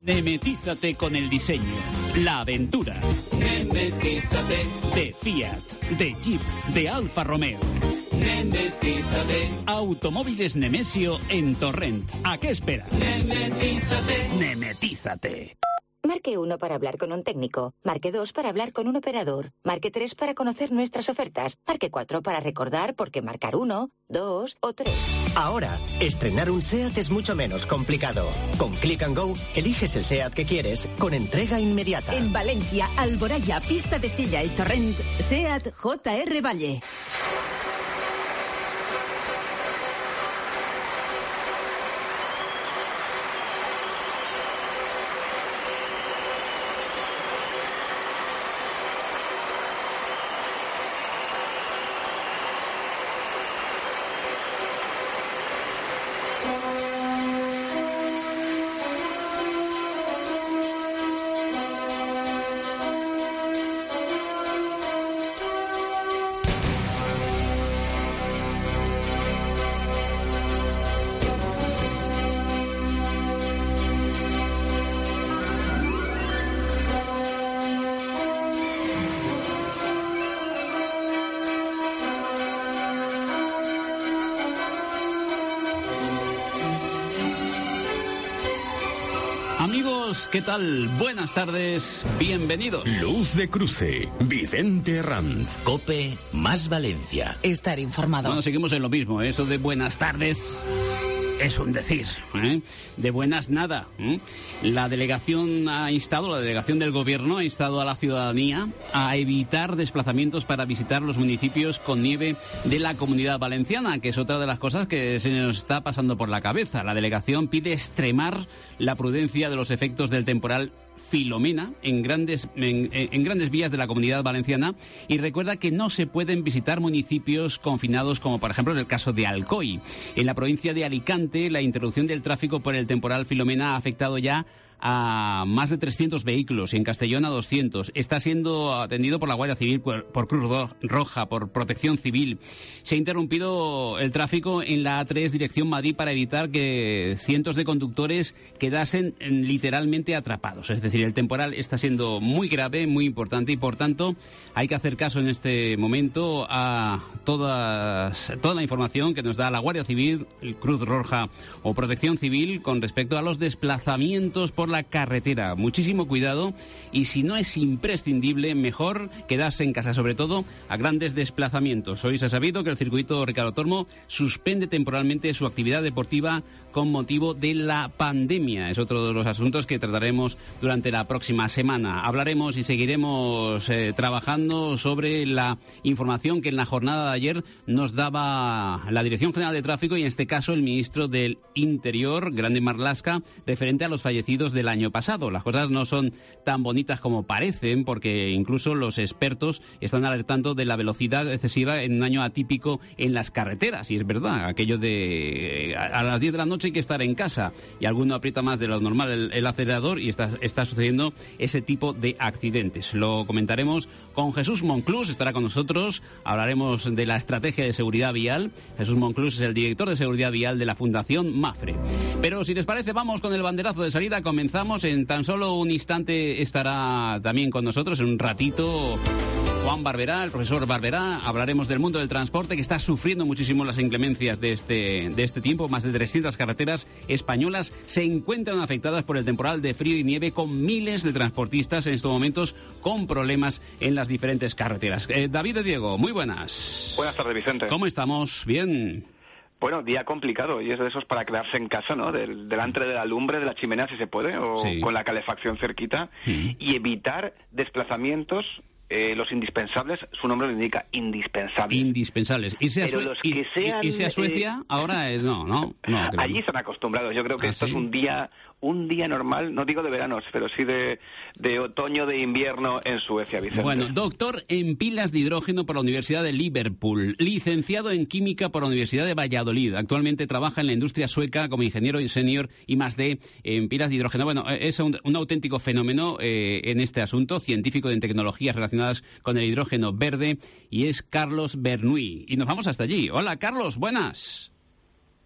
Nemetízate con el diseño, la aventura. Nemetízate. De Fiat, de Jeep, de Alfa Romeo. Nemetízate. Automóviles Nemesio en Torrent. ¿A qué esperas? Nemetízate. Nemetízate. Marque 1 para hablar con un técnico. Marque 2 para hablar con un operador. Marque 3 para conocer nuestras ofertas. Marque 4 para recordar por qué marcar 1, 2 o 3. Ahora, estrenar un SEAT es mucho menos complicado. Con Click and Go, eliges el SEAT que quieres con entrega inmediata. En Valencia, Alboraya, Pista de Silla y Torrent, SEAT JR Valle. Amigos, ¿qué tal? Buenas tardes, bienvenidos. Luz de Cruce, Vicente Herranz. COPE más Valencia. Estar informado. Bueno, seguimos en lo mismo, eso de buenas tardes es un decir, ¿eh? De buenas nada. La delegación del gobierno ha instado a la ciudadanía a evitar desplazamientos para visitar los municipios con nieve de la Comunidad Valenciana, que es otra de las cosas que se nos está pasando por la cabeza. La delegación pide extremar la prudencia de los efectos del temporal Filomena en grandes vías de la Comunidad Valenciana y recuerda que no se pueden visitar municipios confinados como por ejemplo en el caso de Alcoy. En la provincia de Alicante, la interrupción del tráfico por el temporal Filomena ha afectado ya a más de 300 vehículos y en Castellón a 200. Está siendo atendido por la Guardia Civil, por Cruz Roja, por Protección Civil. Se ha interrumpido el tráfico en la A3 dirección Madrid para evitar que cientos de conductores quedasen literalmente atrapados. Es decir, el temporal está siendo muy grave, muy importante y por tanto hay que hacer caso en este momento a toda la información que nos da la Guardia Civil, el Cruz Roja o Protección Civil con respecto a los desplazamientos por la carretera. Muchísimo cuidado y si no es imprescindible, mejor quedarse en casa, sobre todo a grandes desplazamientos. Hoy se ha sabido que el circuito Ricardo Tormo suspende temporalmente su actividad deportiva con motivo de la pandemia. Es otro de los asuntos que trataremos durante la próxima semana. Hablaremos y seguiremos trabajando sobre la información que en la jornada de ayer nos daba la Dirección General de Tráfico y en este caso el ministro del Interior, Grande Marlaska, referente a los fallecidos del año pasado. Las cosas no son tan bonitas como parecen porque incluso los expertos están alertando de la velocidad excesiva en un año atípico en las carreteras. Y es verdad, aquello de a las 10 de la noche hay que estar en casa y alguno aprieta más de lo normal el acelerador y está sucediendo ese tipo de accidentes. Lo comentaremos con Jesús Monclús, estará con nosotros, hablaremos de la estrategia de seguridad vial. Jesús Monclús es el director de seguridad vial de la Fundación Mafre. Pero si les parece, vamos con el banderazo de salida. Comenzamos, en tan solo un instante estará también con nosotros, en un ratito, Juan Barberá, el profesor Barberá. Hablaremos del mundo del transporte que está sufriendo muchísimo las inclemencias de este tiempo. Más de 300 carreteras españolas se encuentran afectadas por el temporal de frío y nieve, con miles de transportistas en estos momentos con problemas en las diferentes carreteras. David de Diego, muy buenas. Buenas tardes, Vicente. ¿Cómo estamos? Bien. Bueno, día complicado, y es de esos para quedarse en casa, ¿no? Delante de la lumbre, de la chimenea, si se puede, o sí, con la calefacción cerquita, y evitar desplazamientos, los indispensables, su nombre lo indica, indispensables. Indispensables. Pero los que sean... ¿Irse a Suecia? Ahora no. Allí están acostumbrados. Yo creo que esto es un día normal, no digo de veranos, pero sí de otoño, de invierno en Suecia, Vicente. Bueno, doctor en pilas de hidrógeno por la Universidad de Liverpool, licenciado en química por la Universidad de Valladolid. Actualmente trabaja en la industria sueca como ingeniero senior y +D en pilas de hidrógeno. Bueno, es un auténtico fenómeno en este asunto, científico en tecnologías relacionadas con el hidrógeno verde, y es Carlos Bernuy. Y nos vamos hasta allí. Hola, Carlos, buenas.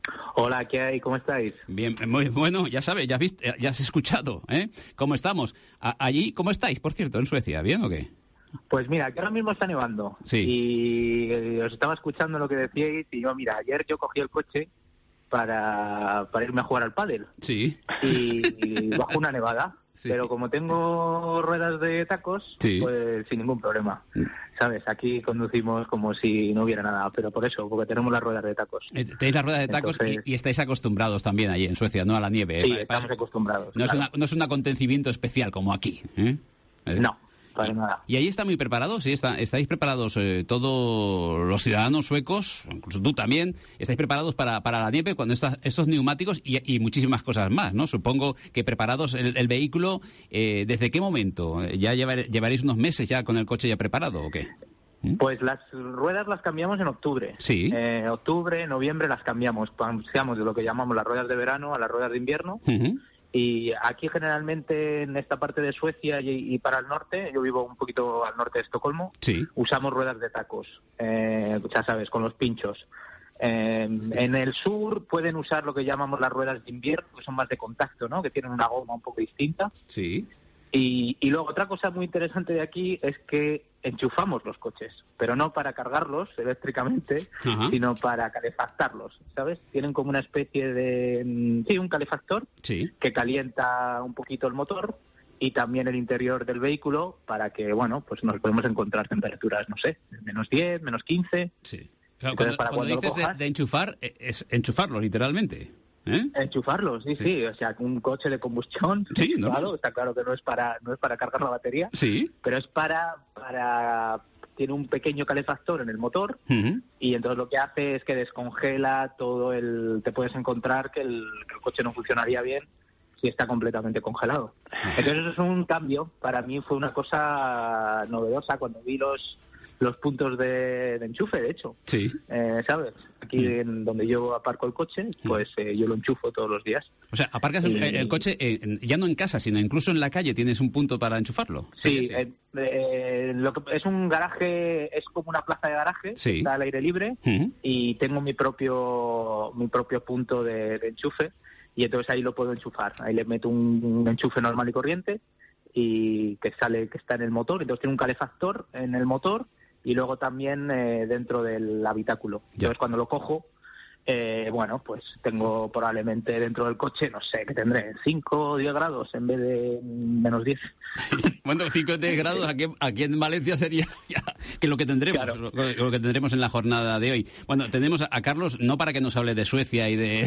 Hola, ¿qué hay? ¿Cómo estáis? Bien, muy bueno, ya sabes, ya has escuchado, ¿eh? ¿Cómo estamos? Allí, ¿cómo estáis, por cierto, en Suecia? ¿Bien o qué? Pues mira, que ahora mismo está nevando. Sí. Y os estaba escuchando lo que decíais y yo, mira, ayer yo cogí el coche para irme a jugar al pádel. Sí. Y bajo una nevada. Sí. Pero como tengo ruedas de tacos, sí, pues sin ningún problema. ¿Sabes? Aquí conducimos como si no hubiera nada, pero por eso, porque tenemos las ruedas de tacos. Tenéis las ruedas de tacos. Entonces, y estáis acostumbrados también allí en Suecia, ¿no? A la nieve. Sí, estamos acostumbrados. No, claro. No es un acontecimiento especial como aquí, ¿eh? No. Para nada. ¿Y ahí está muy preparados? ¿Sí? ¿Estáis preparados todos los ciudadanos suecos, incluso tú también, estáis preparados para la nieve cuando estos neumáticos y muchísimas cosas más, ¿no? Supongo que preparados el vehículo, ¿desde qué momento? ¿Ya llevaréis unos meses ya con el coche ya preparado o qué? Pues las ruedas las cambiamos en octubre. Sí. Octubre, noviembre las cambiamos. Pasamos de lo que llamamos las ruedas de verano a las ruedas de invierno. Uh-huh. Y aquí generalmente en esta parte de Suecia y para el norte, yo vivo un poquito al norte de Estocolmo, sí, usamos ruedas de tacos, ya sabes, con los pinchos. En el sur pueden usar lo que llamamos las ruedas de invierno, que son más de contacto, ¿no? Que tienen una goma un poco distinta. Sí. Y luego otra cosa muy interesante de aquí es que enchufamos los coches, pero no para cargarlos eléctricamente, ajá, sino para calefactarlos, ¿sabes? Tienen como una especie de... Sí, un calefactor, sí, que calienta un poquito el motor y también el interior del vehículo para que, bueno, pues nos podemos encontrar temperaturas, no sé, menos 10, menos 15. Sí. Claro, cuando dices de enchufar, es enchufarlo literalmente. Enchufarlos, sí. O sea, un coche de combustión, sí, ¿no? Claro, está claro que no es para cargar la batería, sí, pero es para tiene un pequeño calefactor en el motor, uh-huh, y entonces lo que hace es que descongela todo te puedes encontrar que el coche no funcionaría bien si está completamente congelado. Entonces eso es un cambio, para mí fue una cosa novedosa cuando vi los puntos de enchufe, de hecho. Sí. ¿Sabes? Aquí en donde yo aparco el coche, pues yo lo enchufo todos los días. O sea, aparcas el coche ya no en casa, sino incluso en la calle tienes un punto para enchufarlo. Sí, lo que es un garaje, es como una plaza de garaje, sí, está al aire libre, uh-huh, y tengo mi propio punto de enchufe, y entonces ahí lo puedo enchufar. Ahí le meto un enchufe normal y corriente, y que está en el motor, entonces tiene un calefactor en el motor, y luego también dentro del habitáculo. Entonces, cuando lo cojo, bueno, pues tengo probablemente dentro del coche, no sé, que tendré 5 o 10 grados en vez de menos 10. Bueno, 5 o 10 grados aquí en Valencia sería ya que lo que tendremos, claro, lo que tendremos en la jornada de hoy. Bueno, tenemos a Carlos, no para que nos hable de Suecia y de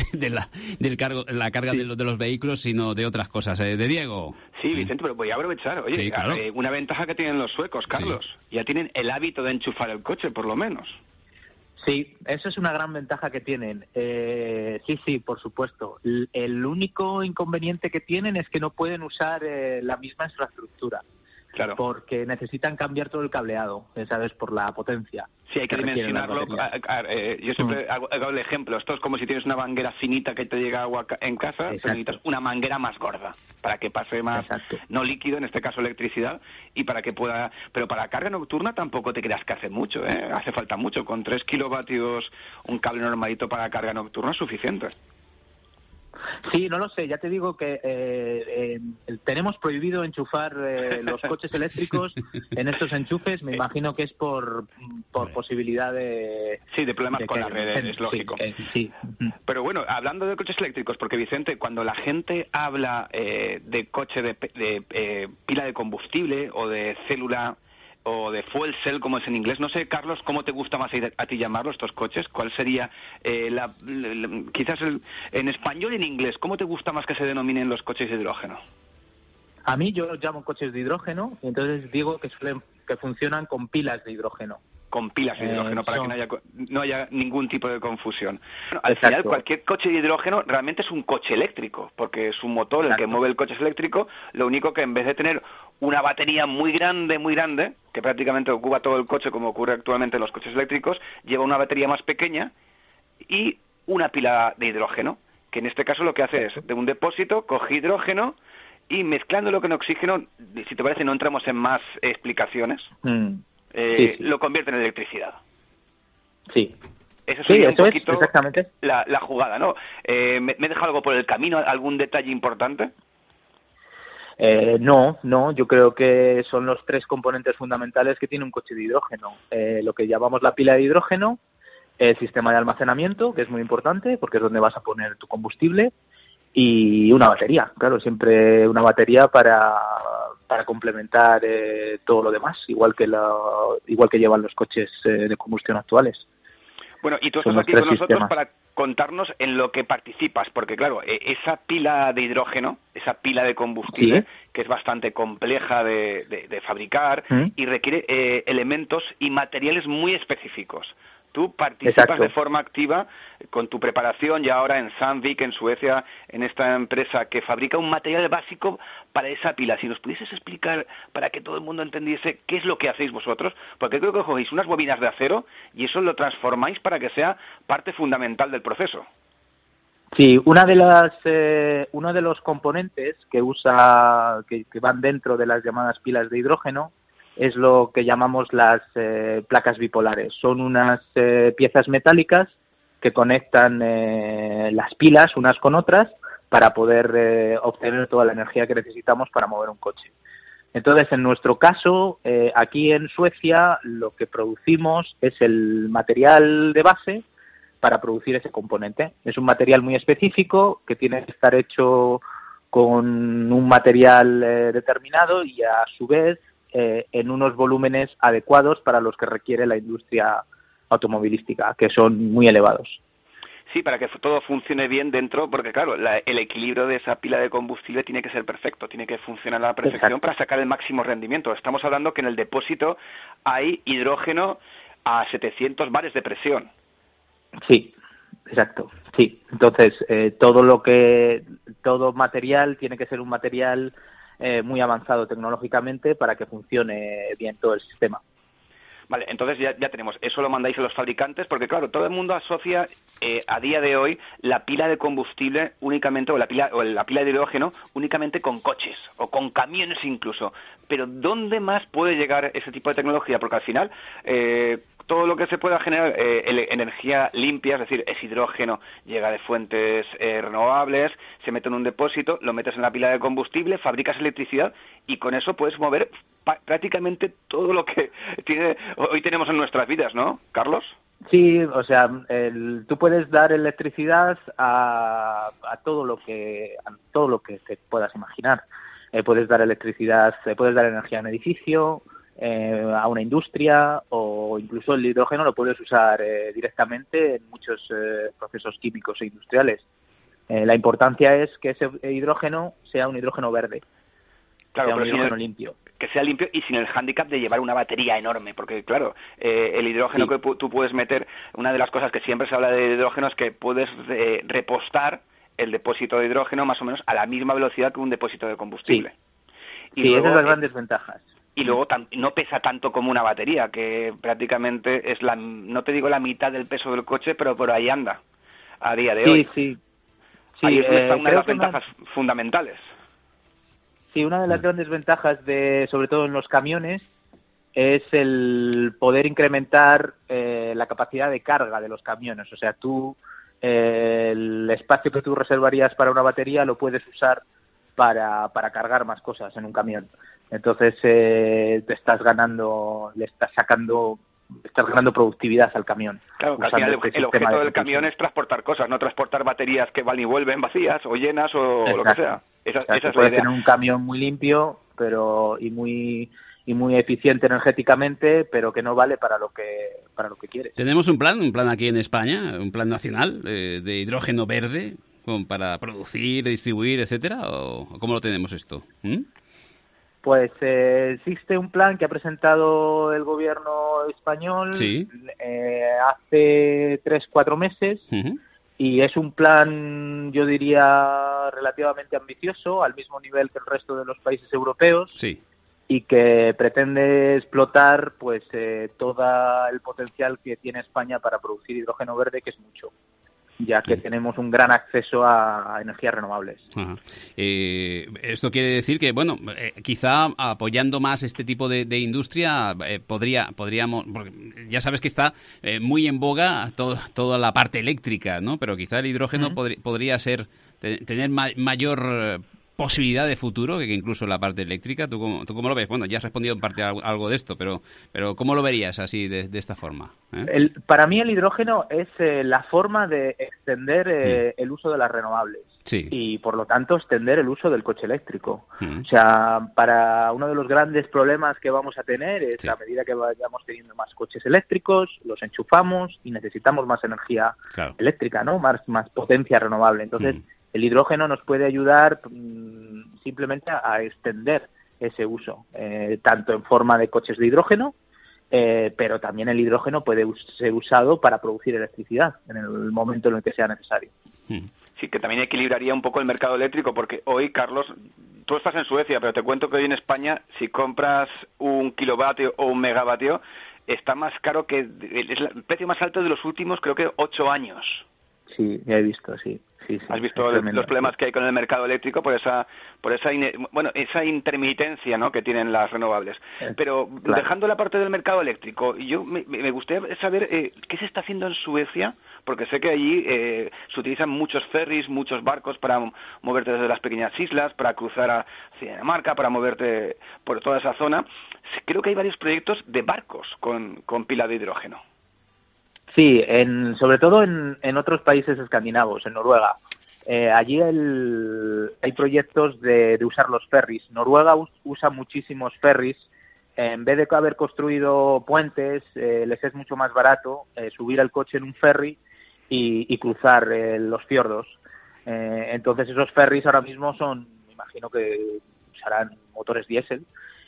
la carga sí, de los vehículos, sino de otras cosas. De Diego. Sí, Vicente, pero voy a aprovechar. Oye, sí, claro, una ventaja que tienen los suecos, Carlos, sí, ya tienen el hábito de enchufar el coche, por lo menos. Sí, eso es una gran ventaja que tienen. Sí, por supuesto. El único inconveniente que tienen es que no pueden usar la misma infraestructura. Claro. Porque necesitan cambiar todo el cableado, ¿sabes? Por la potencia. Sí, hay que dimensionarlo. Yo siempre hago el ejemplo. Esto es como si tienes una manguera finita que te llega agua en casa, pero necesitas una manguera más gorda para que pase más, no líquido, en este caso electricidad, y para que pueda... Pero para carga nocturna tampoco te creas que hace mucho, ¿eh? Hace falta mucho. Con 3 kilovatios, un cable normalito para carga nocturna es suficiente. Sí, no lo sé, ya te digo que tenemos prohibido enchufar los coches eléctricos en estos enchufes, me imagino que es por posibilidad de... Sí, de problemas con las redes, es lógico. Sí. Pero bueno, hablando de coches eléctricos, porque Vicente, cuando la gente habla de coche de pila de combustible o de célula o de fuel cell, como es en inglés. No sé, Carlos, ¿cómo te gusta más a ti llamarlo estos coches? ¿Cuál sería, quizás en español y en inglés, cómo te gusta más que se denominen los coches de hidrógeno? A mí yo los llamo coches de hidrógeno, y entonces digo que funcionan con pilas de hidrógeno. Con pilas de hidrógeno, para que no haya ningún tipo de confusión. Bueno, al final, cualquier coche de hidrógeno realmente es un coche eléctrico, porque es un motor el que mueve el coche eléctrico, lo único que en vez de tener una batería muy grande, que prácticamente ocupa todo el coche, como ocurre actualmente en los coches eléctricos, lleva una batería más pequeña y una pila de hidrógeno, que en este caso lo que hace es, de un depósito, coge hidrógeno y mezclándolo con oxígeno, si te parece no entramos en más explicaciones, Sí. Lo convierte en electricidad. Sí. Esa sería un poquito exactamente la jugada, ¿no? ¿Me he dejado algo por el camino? ¿Algún detalle importante? No, yo creo que son los 3 componentes fundamentales que tiene un coche de hidrógeno. Lo que llamamos la pila de hidrógeno, el sistema de almacenamiento, que es muy importante porque es donde vas a poner tu combustible, y una batería, claro, siempre una batería para complementar todo lo demás, igual que llevan los coches de combustión actuales. Bueno, y tú estás aquí con nosotros para contarnos en lo que participas, porque claro, esa pila de hidrógeno, esa pila de combustible, ¿sí?, que es bastante compleja de fabricar y requiere elementos y materiales muy específicos. Tú participas de forma activa con tu preparación y ahora en Sandvik, en Suecia, en esta empresa que fabrica un material básico para esa pila. Si nos pudieses explicar para que todo el mundo entendiese qué es lo que hacéis vosotros, porque creo que cogéis unas bobinas de acero y eso lo transformáis para que sea parte fundamental del proceso. Sí, uno de los componentes que van dentro de las llamadas pilas de hidrógeno es lo que llamamos las placas bipolares. Son unas piezas metálicas que conectan las pilas unas con otras para poder obtener toda la energía que necesitamos para mover un coche. Entonces, en nuestro caso, aquí en Suecia, lo que producimos es el material de base para producir ese componente. Es un material muy específico que tiene que estar hecho con un material determinado y, a su vez, en unos volúmenes adecuados para los que requiere la industria automovilística, que son muy elevados. Sí, para que todo funcione bien dentro, porque claro, el equilibrio de esa pila de combustible tiene que ser perfecto, tiene que funcionar a la perfección. Exacto. Para sacar el máximo rendimiento. Estamos hablando que en el depósito hay hidrógeno a 700 bares de presión. Sí, exacto, sí. Entonces, todo material tiene que ser un material muy avanzado tecnológicamente para que funcione bien todo el sistema. Vale, entonces ya tenemos, eso lo mandáis a los fabricantes, porque claro, todo el mundo asocia a día de hoy la pila de combustible únicamente, o la pila de hidrógeno únicamente con coches, o con camiones incluso. Pero ¿dónde más puede llegar ese tipo de tecnología? Porque al final, todo lo que se pueda generar energía limpia, es decir, es hidrógeno, llega de fuentes renovables, se mete en un depósito, lo metes en la pila de combustible, fabricas electricidad y con eso puedes mover prácticamente todo lo que hoy tenemos en nuestras vidas, ¿no, Carlos? Sí, o sea, tú puedes dar electricidad a todo lo que te puedas imaginar. Puedes dar electricidad, puedes dar energía a un edificio, a una industria, o incluso el hidrógeno lo puedes usar directamente en muchos procesos químicos e industriales. La importancia es que ese hidrógeno sea un hidrógeno verde, claro, sea un hidrógeno limpio. Que sea limpio y sin el hándicap de llevar una batería enorme, porque claro, el hidrógeno que tú puedes meter, una de las cosas que siempre se habla de hidrógeno es que puedes repostar el depósito de hidrógeno más o menos a la misma velocidad que un depósito de combustible. Sí, luego, esas son las grandes ventajas. Y luego no pesa tanto como una batería, que prácticamente es no te digo la mitad del peso del coche, pero por ahí anda a día de hoy. Sí. Ahí está una de las ventajas fundamentales. Sí, una de las grandes ventajas, sobre todo en los camiones, es el poder incrementar la capacidad de carga de los camiones. O sea, el espacio que tú reservarías para una batería lo puedes usar para cargar más cosas en un camión. Entonces te estás ganando productividad al camión. Claro, que al final el objeto del camión es transportar cosas, no transportar baterías que van y vuelven vacías o llenas o lo que sea. Esa es la idea. Puedes tener un camión muy limpio y muy eficiente energéticamente, pero que no vale para lo que quieres. Tenemos un plan aquí en España, un plan nacional de hidrógeno verde para producir, distribuir, etcétera, ¿o cómo lo tenemos esto? Pues existe un plan que ha presentado el gobierno español hace 3-4 meses. Uh-huh. Y es un plan, yo diría, relativamente ambicioso, al mismo nivel que el resto de los países europeos, y que pretende explotar todo el potencial que tiene España para producir hidrógeno verde, que es mucho. ya que tenemos un gran acceso a energías renovables. Esto quiere decir que, bueno, quizá apoyando más este tipo de industria podríamos, porque ya sabes que está muy en boga toda la parte eléctrica, ¿no? Pero quizá el hidrógeno podría tener mayor posibilidad de futuro que incluso la parte eléctrica. ¿Tú cómo lo ves? Bueno, ya has respondido en parte algo de esto, pero ¿cómo lo verías así de esta forma? Para mí el hidrógeno es la forma de extender el uso de las renovables y, por lo tanto, extender el uso del coche eléctrico. O sea, para uno de los grandes problemas que vamos a tener es a medida que vayamos teniendo más coches eléctricos, los enchufamos y necesitamos más energía eléctrica, ¿no? Más potencia renovable. Entonces, el hidrógeno nos puede ayudar simplemente a extender ese uso, tanto en forma de coches de hidrógeno, pero también el hidrógeno puede ser usado para producir electricidad en el momento en el que sea necesario. Sí, que también equilibraría un poco el mercado eléctrico, porque hoy, Carlos, tú estás en Suecia, pero te cuento que hoy en España, si compras 1 kilovatio o 1 megavatio, está más caro que es el precio más alto de los últimos, creo que 8 años. Sí, ya he visto, sí. Has visto los problemas que hay con el mercado eléctrico por esa intermitencia, ¿no?, que tienen las renovables. Pero dejando la parte del mercado eléctrico, yo me gustaría saber qué se está haciendo en Suecia, porque sé que allí se utilizan muchos ferries, muchos barcos para moverte desde las pequeñas islas, para cruzar hacia Dinamarca, para moverte por toda esa zona. Creo que hay varios proyectos de barcos con pila de hidrógeno. Sí, sobre todo en otros países escandinavos, en Noruega. Allí hay proyectos de usar los ferries. Noruega usa muchísimos ferries. En vez de haber construido puentes, les es mucho más barato subir el coche en un ferry y cruzar los fiordos. Entonces esos ferries ahora mismo me imagino que usarán motores diésel.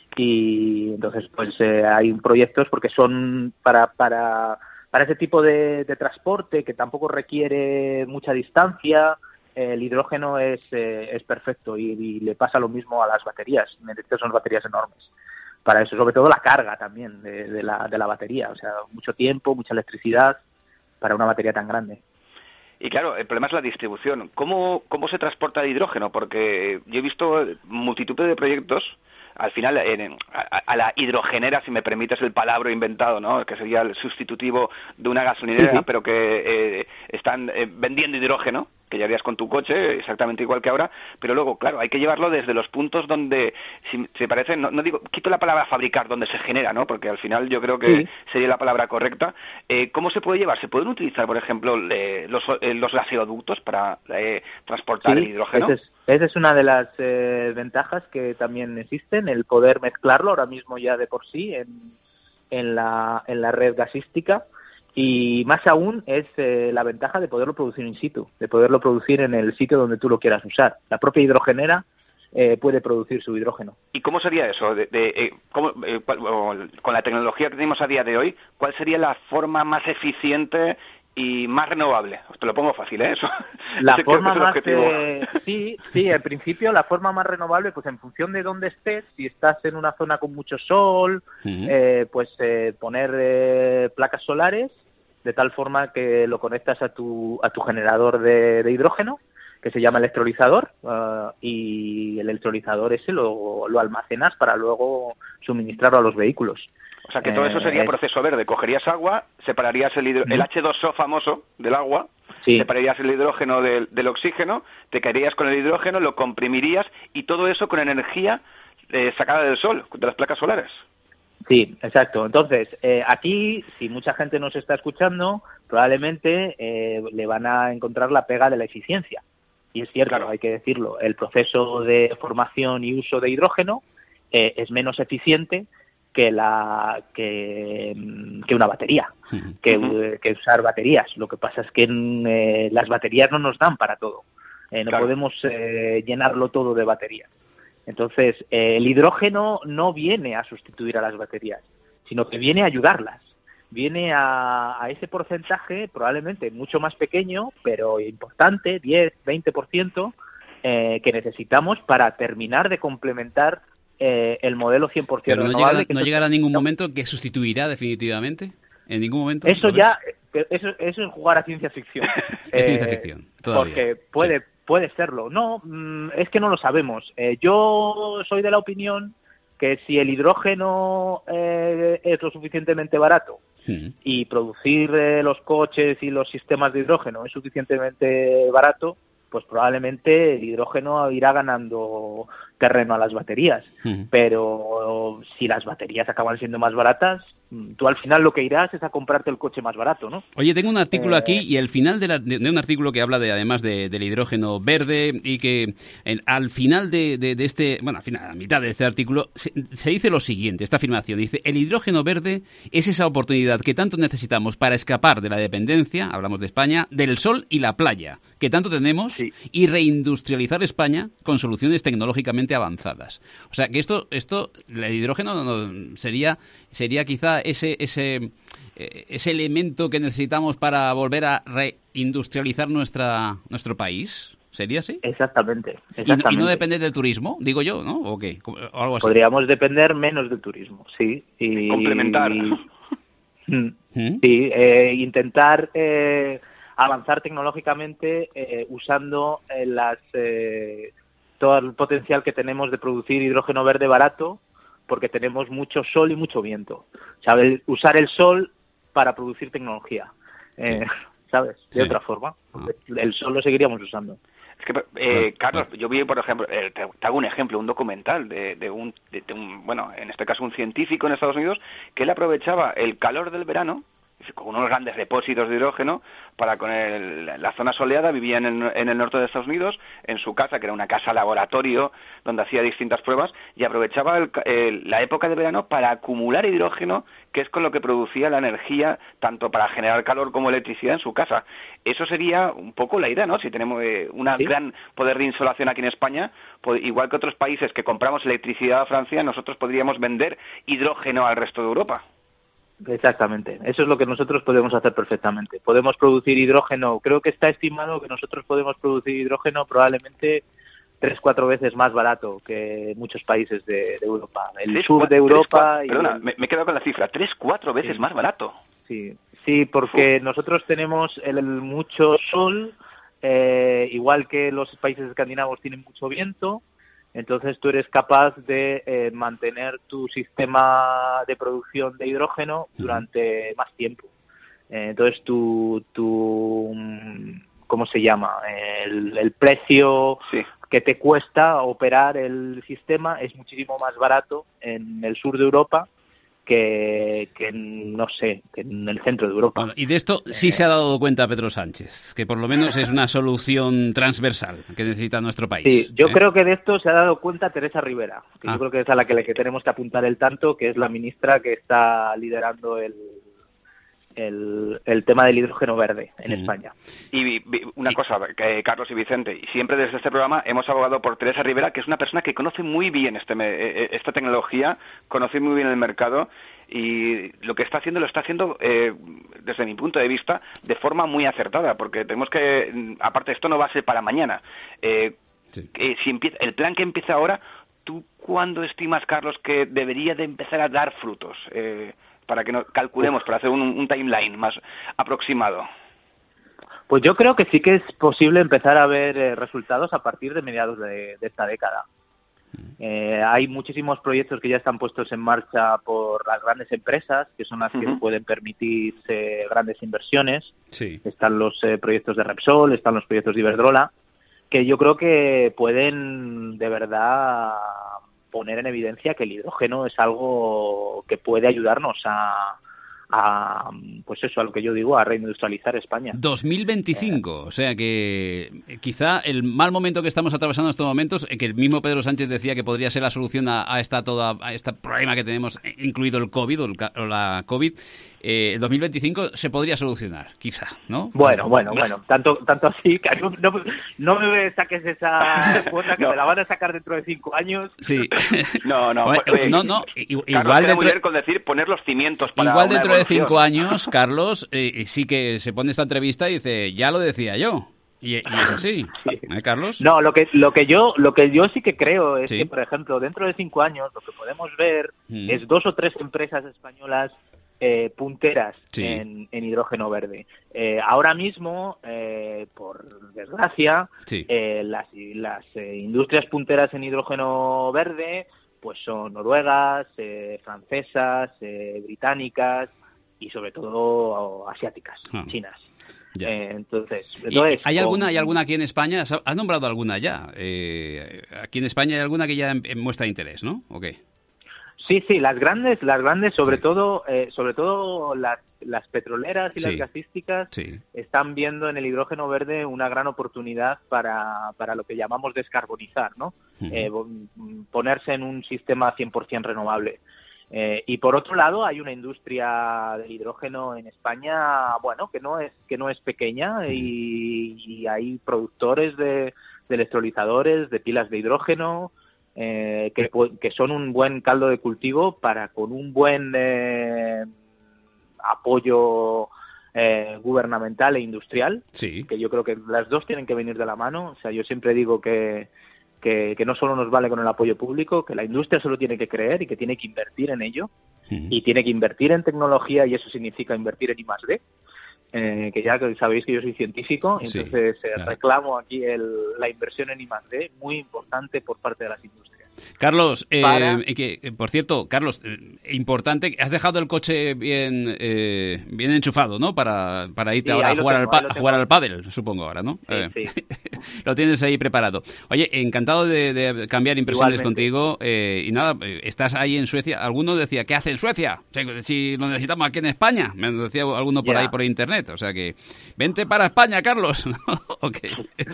Y entonces pues hay proyectos porque son para ese tipo de transporte que tampoco requiere mucha distancia. El hidrógeno es perfecto y le pasa lo mismo a las baterías. Necesitas unas baterías enormes para eso, sobre todo la carga también de la batería, o sea, mucho tiempo, mucha electricidad para una batería tan grande. Y claro, el problema es la distribución. ¿Cómo se transporta el hidrógeno? Porque yo he visto multitud de proyectos. Al final, a la hidrogenera, si me permites el palabra inventado, ¿no?, que sería el sustitutivo de una gasolinera, pero que están vendiendo hidrógeno, que ya harías con tu coche, exactamente igual que ahora, pero luego, claro, hay que llevarlo desde los puntos donde, si se parece, no digo, quito la palabra fabricar, donde se genera, ¿no?, porque al final yo creo que sería la palabra correcta. ¿Cómo se puede llevar? ¿Se pueden utilizar, por ejemplo, los gaseoductos para transportar el hidrógeno? Esa es una de las ventajas que también existen, el poder mezclarlo ahora mismo ya de por sí en la red gasística, y más aún es la ventaja de poderlo producir in situ, de poderlo producir en el sitio donde tú lo quieras usar. La propia hidrogenera puede producir su hidrógeno. ¿Y cómo sería eso? Con la tecnología que tenemos a día de hoy, ¿cuál sería la forma más eficiente y más renovable? Te lo pongo fácil, ¿eh? Eso. La forma más... sí, en principio la forma más renovable, pues en función de dónde estés, si estás en una zona con mucho sol, pues poner placas solares, de tal forma que lo conectas a tu generador de hidrógeno, que se llama electrolizador, y el electrolizador ese lo almacenas para luego suministrarlo a los vehículos. O sea, que todo eso sería proceso verde. Cogerías agua, separarías el H2O famoso del agua, separarías el hidrógeno del oxígeno, te caerías con el hidrógeno, lo comprimirías, y todo eso con energía sacada del sol, de las placas solares. Sí, exacto. Entonces, aquí, si mucha gente nos está escuchando, probablemente le van a encontrar la pega de la eficiencia. Y es cierto, hay que decirlo, el proceso de formación y uso de hidrógeno es menos eficiente que una batería, que usar baterías. Lo que pasa es que las baterías no nos dan para todo. No podemos llenarlo todo de baterías. Entonces, el hidrógeno no viene a sustituir a las baterías, sino que viene a ayudarlas. Viene a ese porcentaje, probablemente mucho más pequeño, pero importante, 10, 20%, que necesitamos para terminar de complementar el modelo 100% pero renovable. ¿No llegará a ningún momento que sustituirá definitivamente? ¿En ningún momento? Eso ya, eso es jugar a ciencia ficción. Es ciencia ficción, todavía. Porque puede serlo. No, es que no lo sabemos. Yo soy de la opinión que si el hidrógeno es lo suficientemente barato y producir los coches y los sistemas de hidrógeno es suficientemente barato, pues probablemente el hidrógeno irá ganando terreno a las baterías. Pero si las baterías acaban siendo más baratas, tú al final lo que irás es a comprarte el coche más barato, ¿no? Oye, tengo un artículo aquí y el final de un artículo que habla además del hidrógeno verde y que al final de este, bueno, al final, a la mitad de este artículo, se dice lo siguiente, esta afirmación, dice: el hidrógeno verde es esa oportunidad que tanto necesitamos para escapar de la dependencia, hablamos de España, del sol y la playa, que tanto tenemos, y reindustrializar España con soluciones tecnológicamente avanzadas. O sea, que esto el hidrógeno sería quizá ese elemento que necesitamos para volver a reindustrializar nuestro país. ¿Sería así? Exactamente. ¿Y no depender del turismo, digo yo, ¿no? ¿O qué? ¿O algo así? Podríamos depender menos del turismo, sí. Y complementar. Sí, intentar avanzar tecnológicamente usando todo el potencial que tenemos de producir hidrógeno verde barato, porque tenemos mucho sol y mucho viento. ¿Sabes? Usar el sol para producir tecnología, ¿sabes? De otra forma. El sol lo seguiríamos usando. Es que, Carlos, yo vi, por ejemplo, te hago un ejemplo, un documental de un, bueno, en este caso un científico en Estados Unidos, que él aprovechaba el calor del verano con unos grandes depósitos de hidrógeno para con la zona soleada. Vivía en el norte de Estados Unidos, en su casa, que era una casa laboratorio donde hacía distintas pruebas, y aprovechaba la época de verano para acumular hidrógeno, que es con lo que producía la energía tanto para generar calor como electricidad en su casa. Eso sería un poco la idea, ¿no? Si tenemos gran poder de insolación aquí en España, pues, igual que otros países que compramos electricidad a Francia, nosotros podríamos vender hidrógeno al resto de Europa. Exactamente, eso es lo que nosotros podemos hacer perfectamente. Podemos producir hidrógeno, creo que está estimado que nosotros podemos producir hidrógeno probablemente 3-4 veces más barato que muchos países de Europa. El sur de Europa... Perdona, me he quedado con la cifra, 3-4 veces más barato. Sí, porque nosotros tenemos mucho sol, igual que los países escandinavos tienen mucho viento. Entonces tú eres capaz de mantener tu sistema de producción de hidrógeno durante más tiempo. Entonces ¿cómo se llama? El precio que te cuesta operar el sistema es muchísimo más barato en el sur de Europa que en el centro de Europa. Bueno, y de esto sí se ha dado cuenta Pedro Sánchez, que por lo menos es una solución transversal que necesita nuestro país. Sí, yo creo que de esto se ha dado cuenta Teresa Rivera, que yo creo que es a la que tenemos que apuntar el tanto, que es la ministra que está liderando el tema del hidrógeno verde en España. Y una cosa, Carlos y Vicente, siempre desde este programa hemos abogado por Teresa Rivera, que es una persona que conoce muy bien esta tecnología, conoce muy bien el mercado, y lo que está haciendo lo está haciendo, desde mi punto de vista, de forma muy acertada, porque tenemos que, aparte, esto no va a ser para mañana. Si empieza, el plan que empieza ahora, ¿tú cuándo estimas, Carlos, que debería de empezar a dar frutos? Para que calculemos, para hacer un timeline más aproximado. Pues yo creo que sí que es posible empezar a ver resultados a partir de mediados de esta década. Hay muchísimos proyectos que ya están puestos en marcha por las grandes empresas, que son las que pueden permitirse grandes inversiones. Están los proyectos de Repsol, están los proyectos de Iberdrola, que yo creo que pueden de verdad poner en evidencia que el hidrógeno es algo que puede ayudarnos pues eso, a lo que yo digo, a reindustrializar España. 2025, o sea que quizá el mal momento que estamos atravesando en estos momentos, que el mismo Pedro Sánchez decía que podría ser la solución a este problema que tenemos, incluido el COVID o la COVID, el 2025 se podría solucionar, quizá, ¿no? Bueno, tanto así que no me saques esa cuota que me la van a sacar dentro de 5 años. Sí. No. Igual dentro con decir poner los cimientos para igual dentro de 5 años, Carlos, sí que se pone esta entrevista y dice, ya lo decía yo. Y es así, Carlos. No, lo que yo sí que creo es que, por ejemplo, dentro de 5 años lo que podemos ver es 2 o 3 empresas españolas punteras en hidrógeno verde. Ahora mismo, por desgracia, las industrias punteras en hidrógeno verde pues son noruegas, francesas, británicas y sobre todo asiáticas, chinas. Entonces, ¿Hay alguna aquí en España? ¿Has nombrado alguna ya? Aquí en España hay alguna que ya muestra interés, ¿no? ¿O qué? Sí, las grandes, sobre todo las petroleras y las gasísticas están viendo en el hidrógeno verde una gran oportunidad para lo que llamamos descarbonizar, ¿no? Ponerse en un sistema 100% renovable. Y por otro lado hay una industria del hidrógeno en España, bueno, que no es pequeña y hay productores de electrolizadores, de pilas de hidrógeno, que son un buen caldo de cultivo para, con un buen apoyo gubernamental e industrial, que yo creo que las dos tienen que venir de la mano. O sea, yo siempre digo que no solo nos vale con el apoyo público, que la industria solo tiene que creer y que tiene que invertir en ello, y tiene que invertir en tecnología, y eso significa invertir en I+D, que ya sabéis que yo soy científico, entonces reclamo aquí la inversión en I+D, muy importante por parte de las industrias. Carlos, por cierto, Carlos, importante, has dejado el coche bien enchufado, ¿no? Para irte ahora a jugar al pádel, supongo ahora, ¿no? Sí. Lo tienes ahí preparado. Oye, encantado de cambiar impresiones contigo. Y nada, estás ahí en Suecia. Alguno decía, ¿qué hace en Suecia? Si lo necesitamos aquí en España. Me decía alguno por ahí por internet. O sea que, vente para España, Carlos. Okay.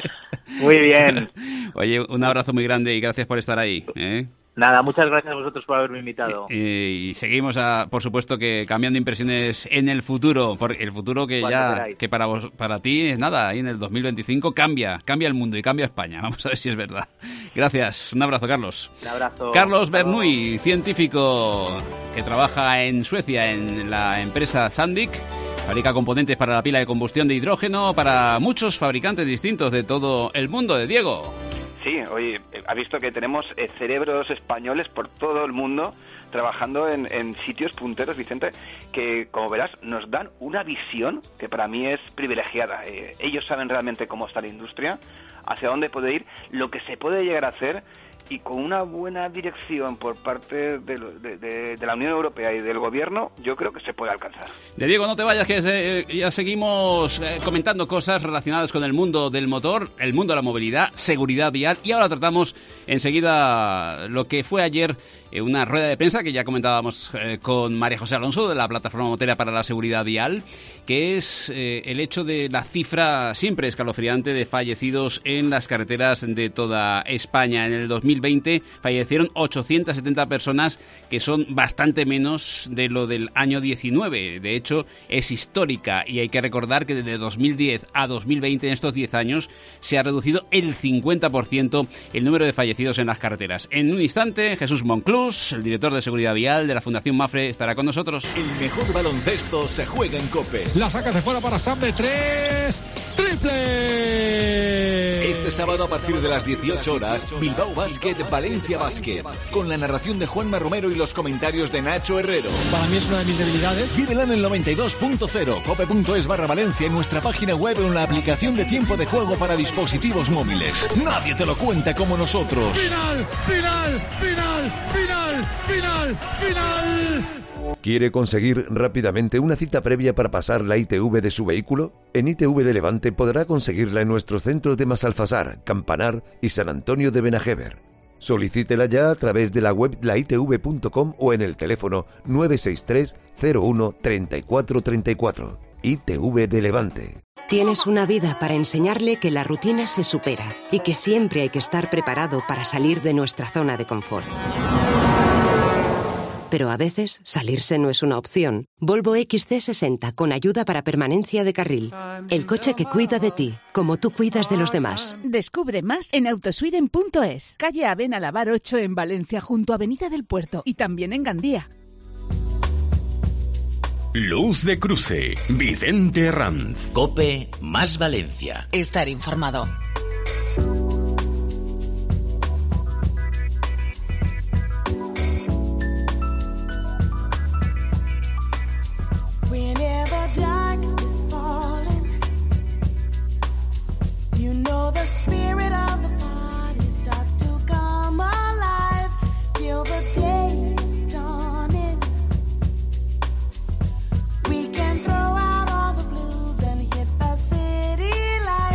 Muy bien. Oye, un abrazo muy grande y gracias por estar ahí. Nada, muchas gracias a vosotros por haberme invitado. Y seguimos, por supuesto, que cambiando impresiones en el futuro, porque el futuro que para ti es nada, ahí en el 2025 cambia el mundo y cambia España. Vamos a ver si es verdad. Gracias, un abrazo, Carlos. Un abrazo. Carlos Bernoulli, científico que trabaja en Suecia en la empresa Sandvik. Fabrica componentes para la pila de combustión de hidrógeno para muchos fabricantes distintos de todo el mundo. De Diego. Sí, oye, ha visto que tenemos cerebros españoles por todo el mundo trabajando en sitios punteros, Vicente, que, como verás, nos dan una visión que para mí es privilegiada. Ellos saben realmente cómo está la industria, hacia dónde puede ir, lo que se puede llegar a hacer, y con una buena dirección por parte de la Unión Europea y del Gobierno, yo creo que se puede alcanzar. De Diego, no te vayas, que ya seguimos comentando cosas relacionadas con el mundo del motor, el mundo de la movilidad, seguridad vial, y ahora tratamos enseguida lo que fue ayer una rueda de prensa que ya comentábamos con María José Alonso de la Plataforma Motera para la Seguridad Vial, que es el hecho de la cifra siempre escalofriante de fallecidos en las carreteras de toda España. En el 2020 fallecieron 870 personas, que son bastante menos de lo del año 19. De hecho, es histórica, y hay que recordar que desde 2010 a 2020, en estos 10 años, se ha reducido el 50% el número de fallecidos en las carreteras. En un instante, Jesús Monclús, el director de Seguridad Vial de la Fundación Mafre, estará con nosotros. El mejor baloncesto se juega en COPE. La saca de fuera para Sam de 3. ¡Triple! Este sábado a partir de las 18 horas, Bilbao Basket, Valencia Basket. Con la narración de Juanma Romero y los comentarios de Nacho Herrero. Para mí es una de mis debilidades. Vívela en el 92.0, cope.es/Valencia, en nuestra página web o en la aplicación de tiempo de juego para dispositivos móviles. Nadie te lo cuenta como nosotros. ¡Final! ¡Final! ¡Final! ¡Final! ¡Final! ¡Final! ¿Quiere conseguir rápidamente una cita previa para pasar la ITV de su vehículo? En ITV de Levante podrá conseguirla en nuestros centros de Masalfasar, Campanar y San Antonio de Benajever. Solicítela ya a través de la web laitv.com o en el teléfono 963 01 34 34. ITV de Levante. Tienes una vida para enseñarle que la rutina se supera y que siempre hay que estar preparado para salir de nuestra zona de confort. Pero a veces salirse no es una opción. Volvo XC60 con ayuda para permanencia de carril. El coche que cuida de ti, como tú cuidas de los demás. Descubre más en autosweden.es. Calle Avena Lavar 8 en Valencia, junto a Avenida del Puerto, y también en Gandía. Luz de Cruce, Vicente Ranz. COPE más Valencia. Estar informado.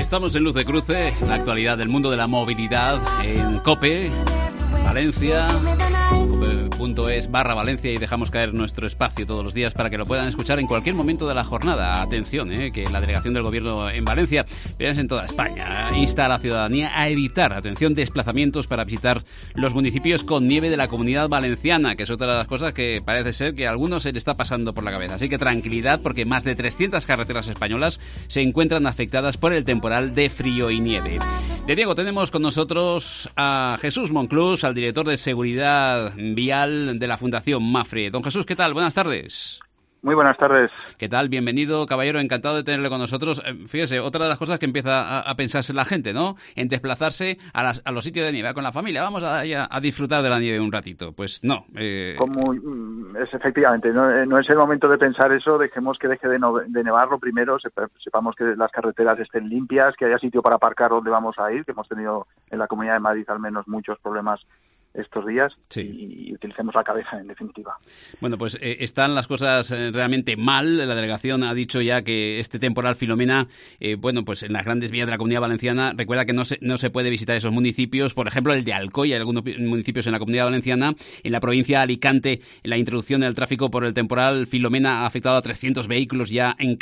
Estamos en Luz de Cruce, la actualidad del mundo de la movilidad en COPE, Valencia, cope.es/Valencia, y dejamos caer nuestro espacio todos los días para que lo puedan escuchar en cualquier momento de la jornada. Atención, que la delegación del gobierno en Valencia, pero en toda España, insta a la ciudadanía a evitar, atención, desplazamientos para visitar los municipios con nieve de la Comunidad Valenciana, que es otra de las cosas que parece ser que a algunos se le está pasando por la cabeza. Así que tranquilidad, porque más de 300 carreteras españolas se encuentran afectadas por el temporal de frío y nieve. De Diego, tenemos con nosotros a Jesús Monclús, al director de Seguridad Vial de la Fundación Mafre. Don Jesús, ¿qué tal? Buenas tardes. Muy buenas tardes. ¿Qué tal? Bienvenido, caballero. Encantado de tenerle con nosotros. Fíjese, otra de las cosas que empieza a pensarse la gente, ¿no? En desplazarse a los sitios de nieve con la familia. Vamos a disfrutar de la nieve un ratito. Pues no. Efectivamente, no es el momento de pensar eso. Dejemos que deje de nevar lo primero. Sepamos que las carreteras estén limpias, que haya sitio para aparcar donde vamos a ir, que hemos tenido en la Comunidad de Madrid al menos muchos problemas estos días, sí. y utilicemos la cabeza, en definitiva. Bueno, pues están las cosas realmente mal. La delegación ha dicho ya que este temporal Filomena, pues en las grandes vías de la Comunidad Valenciana, recuerda que no se puede visitar esos municipios. Por ejemplo, el de Alcoy, hay algunos municipios en la Comunidad Valenciana. En la provincia de Alicante, la introducción del tráfico por el temporal Filomena ha afectado a 300 vehículos ya en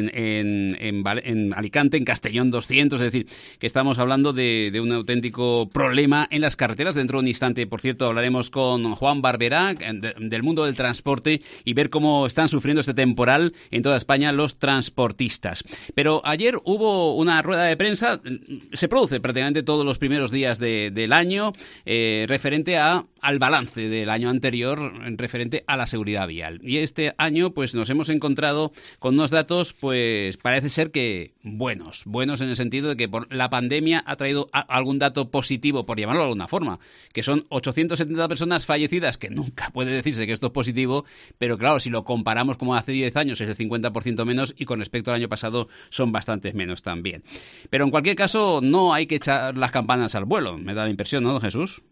Alicante, en Castellón 200, es decir, que estamos hablando de un auténtico problema en las carreteras. Dentro de un instante, por cierto, hablaremos con Juan Barberá, del mundo del transporte, y ver cómo están sufriendo este temporal en toda España los transportistas. Pero ayer hubo una rueda de prensa, se produce prácticamente todos los primeros días del año, referente al balance del año anterior, referente a la seguridad vial. Y este año pues nos hemos encontrado con unos datos, pues parece ser que buenos en el sentido de que la pandemia ha traído algún dato positivo, por llamarlo de alguna forma, que son 870 personas fallecidas, que nunca puede decirse que esto es positivo, pero claro, si lo comparamos como hace 10 años es el 50% menos, y con respecto al año pasado son bastantes menos también. Pero en cualquier caso no hay que echar las campanas al vuelo, me da la impresión, ¿no, don Jesús?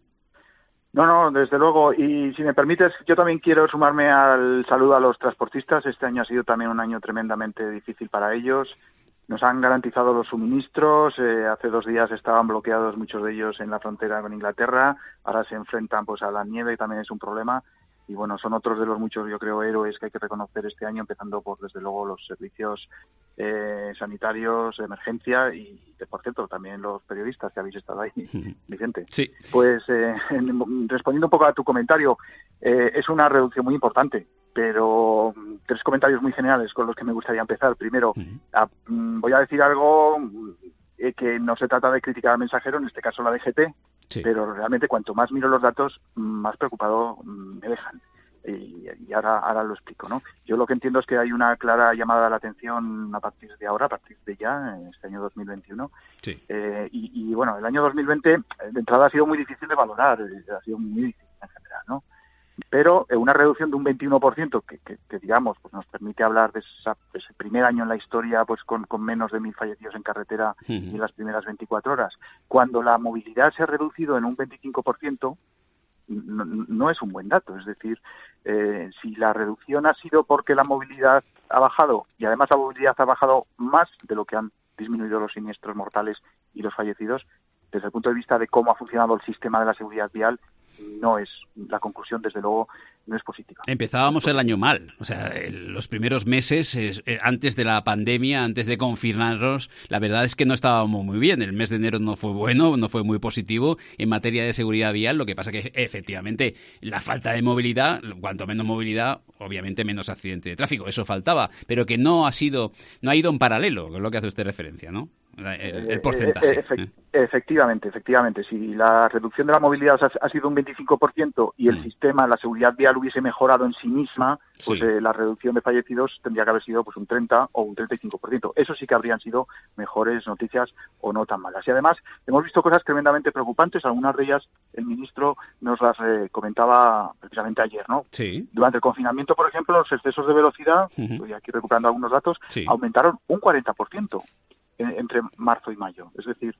No, desde luego. Y si me permites, yo también quiero sumarme al saludo a los transportistas. Este año ha sido también un año tremendamente difícil para ellos. Nos han garantizado los suministros. Hace 2 días estaban bloqueados muchos de ellos en la frontera con Inglaterra. Ahora se enfrentan pues a la nieve, y también es un problema. Y bueno, son otros de los muchos, yo creo, héroes que hay que reconocer este año, empezando por, desde luego, los servicios sanitarios de emergencia y, por cierto, también los periodistas que habéis estado ahí, Vicente. Sí. Pues, respondiendo un poco a tu comentario, es una reducción muy importante, pero 3 comentarios muy generales con los que me gustaría empezar. Primero, voy a decir algo que no se trata de criticar al mensajero, en este caso la DGT, sí. Pero realmente cuanto más miro los datos, más preocupado me dejan. Y ahora lo explico, ¿no? Yo lo que entiendo es que hay una clara llamada a la atención a partir de ahora, a partir de ya, en este año 2021. Sí. Y bueno, el año 2020 de entrada ha sido muy difícil de valorar, ha sido muy difícil en general, ¿no? Pero una reducción de un 21% que digamos, pues nos permite hablar de ese primer año en la historia, pues con menos de 1.000 fallecidos en carretera en las primeras 24 horas. Cuando la movilidad se ha reducido en un 25%, no es un buen dato. Es decir, si la reducción ha sido porque la movilidad ha bajado, y además la movilidad ha bajado más de lo que han disminuido los siniestros mortales y los fallecidos, desde el punto de vista de cómo ha funcionado el sistema de la seguridad vial, la conclusión, desde luego, no es positiva. Empezábamos el año mal, o sea, los primeros meses, antes de la pandemia, antes de confinarnos, la verdad es que no estábamos muy bien. El mes de enero no fue bueno, no fue muy positivo en materia de seguridad vial. Lo que pasa que, efectivamente, la falta de movilidad, cuanto menos movilidad, obviamente menos accidente de tráfico, eso faltaba, pero que no ha ido en paralelo, que es lo que hace usted referencia, ¿no? El porcentaje. Efectivamente. Si la reducción de la movilidad ha sido un 25% y el sistema, la seguridad vial, hubiese mejorado en sí misma, pues la reducción de fallecidos tendría que haber sido pues un 30 o un 35%. Eso sí que habrían sido mejores noticias o no tan malas. Y además hemos visto cosas tremendamente preocupantes. Algunas de ellas el ministro nos las comentaba precisamente ayer, ¿no? Sí. Durante el confinamiento, por ejemplo, los excesos de velocidad, estoy aquí recuperando algunos datos, aumentaron un 40%. Entre marzo y mayo. Es decir,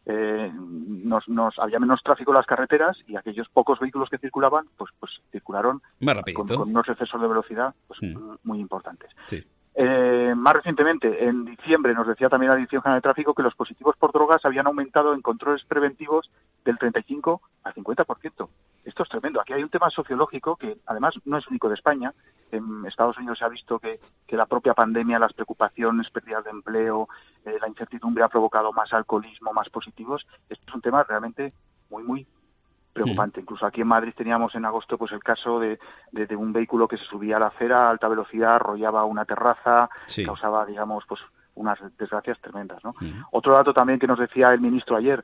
había menos tráfico en las carreteras y aquellos pocos vehículos que circulaban, pues circularon más rapidito, con unos excesos de velocidad muy importantes. Sí. Más recientemente, en diciembre, nos decía también la Dirección General de Tráfico que los positivos por drogas habían aumentado en controles preventivos del 35 al 50%. Esto es tremendo. Aquí hay un tema sociológico que, además, no es único de España. En Estados Unidos se ha visto que la propia pandemia, las preocupaciones, pérdidas de empleo, la incertidumbre ha provocado más alcoholismo, más positivos. Esto es un tema realmente muy, muy preocupante. Incluso aquí en Madrid teníamos en agosto pues el caso de un vehículo que se subía a la acera a alta velocidad, arrollaba una terraza, causaba, digamos, pues unas desgracias tremendas, ¿no? Otro dato también que nos decía el ministro ayer,